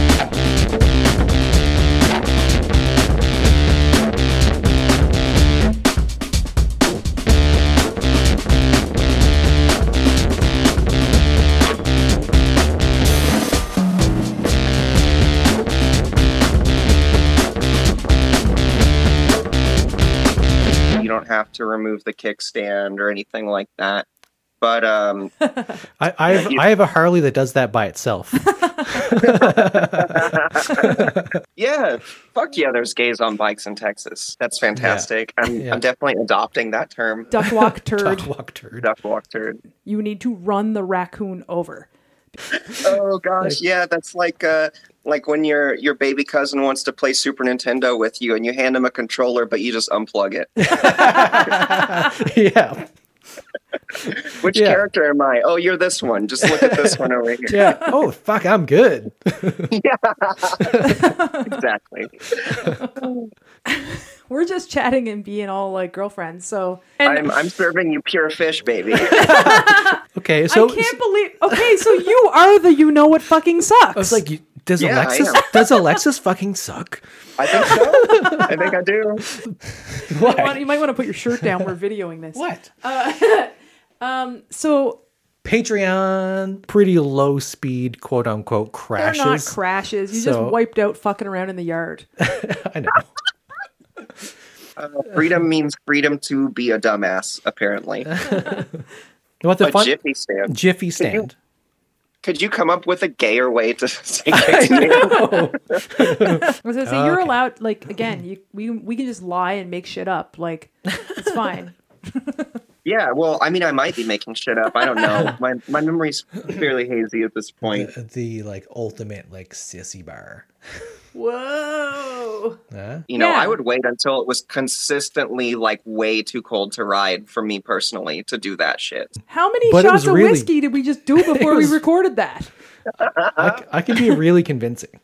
You don't have to remove the kickstand or anything like that. But I have a Harley that does that by itself. yeah, fuck yeah, there's gays on bikes in Texas. That's fantastic. Yeah. I'm definitely adopting that term. Duck walk turd. Dog walk turd. Duck walk turd. You need to run the raccoon over. Oh gosh, yeah, that's like when your baby cousin wants to play Super Nintendo with you and you hand him a controller but you just unplug it. Yeah. Which Yeah. character am I? Oh, you're this one. Just look at this one over here. Yeah. Oh, fuck, I'm good. Exactly. We're just chatting and being all like girlfriends. So and I'm serving you pure fish, baby. Okay, so I can't believe. Okay, so you are the you know what fucking sucks. I was like, does Yeah, I Alexis am. fucking suck? I think so. I think I do. Why? you might want to put your shirt down. We're videoing this. What? So Patreon, pretty low speed, quote unquote, they're crashes. not crashes. You So- just wiped out fucking around in the yard. I know. Freedom means freedom to be a dumbass, apparently. What's the A fun? Jiffy stand. Jiffy stand. Could you come up with a gayer way to say I kickstand? know. I was gonna say you're Okay. allowed. Like again, we can just lie and make shit up. Like it's fine. Yeah, well, I mean, I might be making shit up. I don't know. My memory's fairly hazy at this point. The like ultimate like sissy bar. Whoa. Huh? You know, Yeah. I would wait until it was consistently like way too cold to ride for me personally to do that shit. How many But it shots was of really- whiskey did we just do before we was- recorded that? I can be really convincing.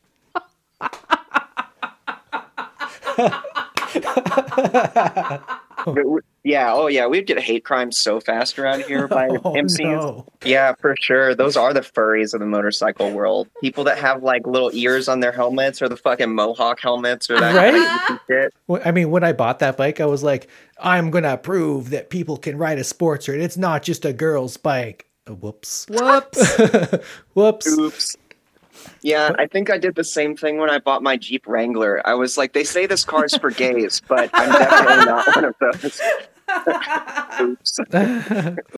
Yeah, oh yeah, we'd get hate crimes so fast around here by Oh, MCs. no. Yeah, for sure. Those are the furries of the motorcycle world. People that have like little ears on their helmets or the fucking mohawk helmets or that Right? kind of shit. Well, I mean, when I bought that bike, I was like, I'm gonna prove that people can ride a sports ride. It's not just a girl's bike. Whoops. Whoops. Whoops. Oops. Yeah, I think I did the same thing when I bought my Jeep Wrangler. I was like, they say this car's for gays, but I'm definitely not one of those. Oops.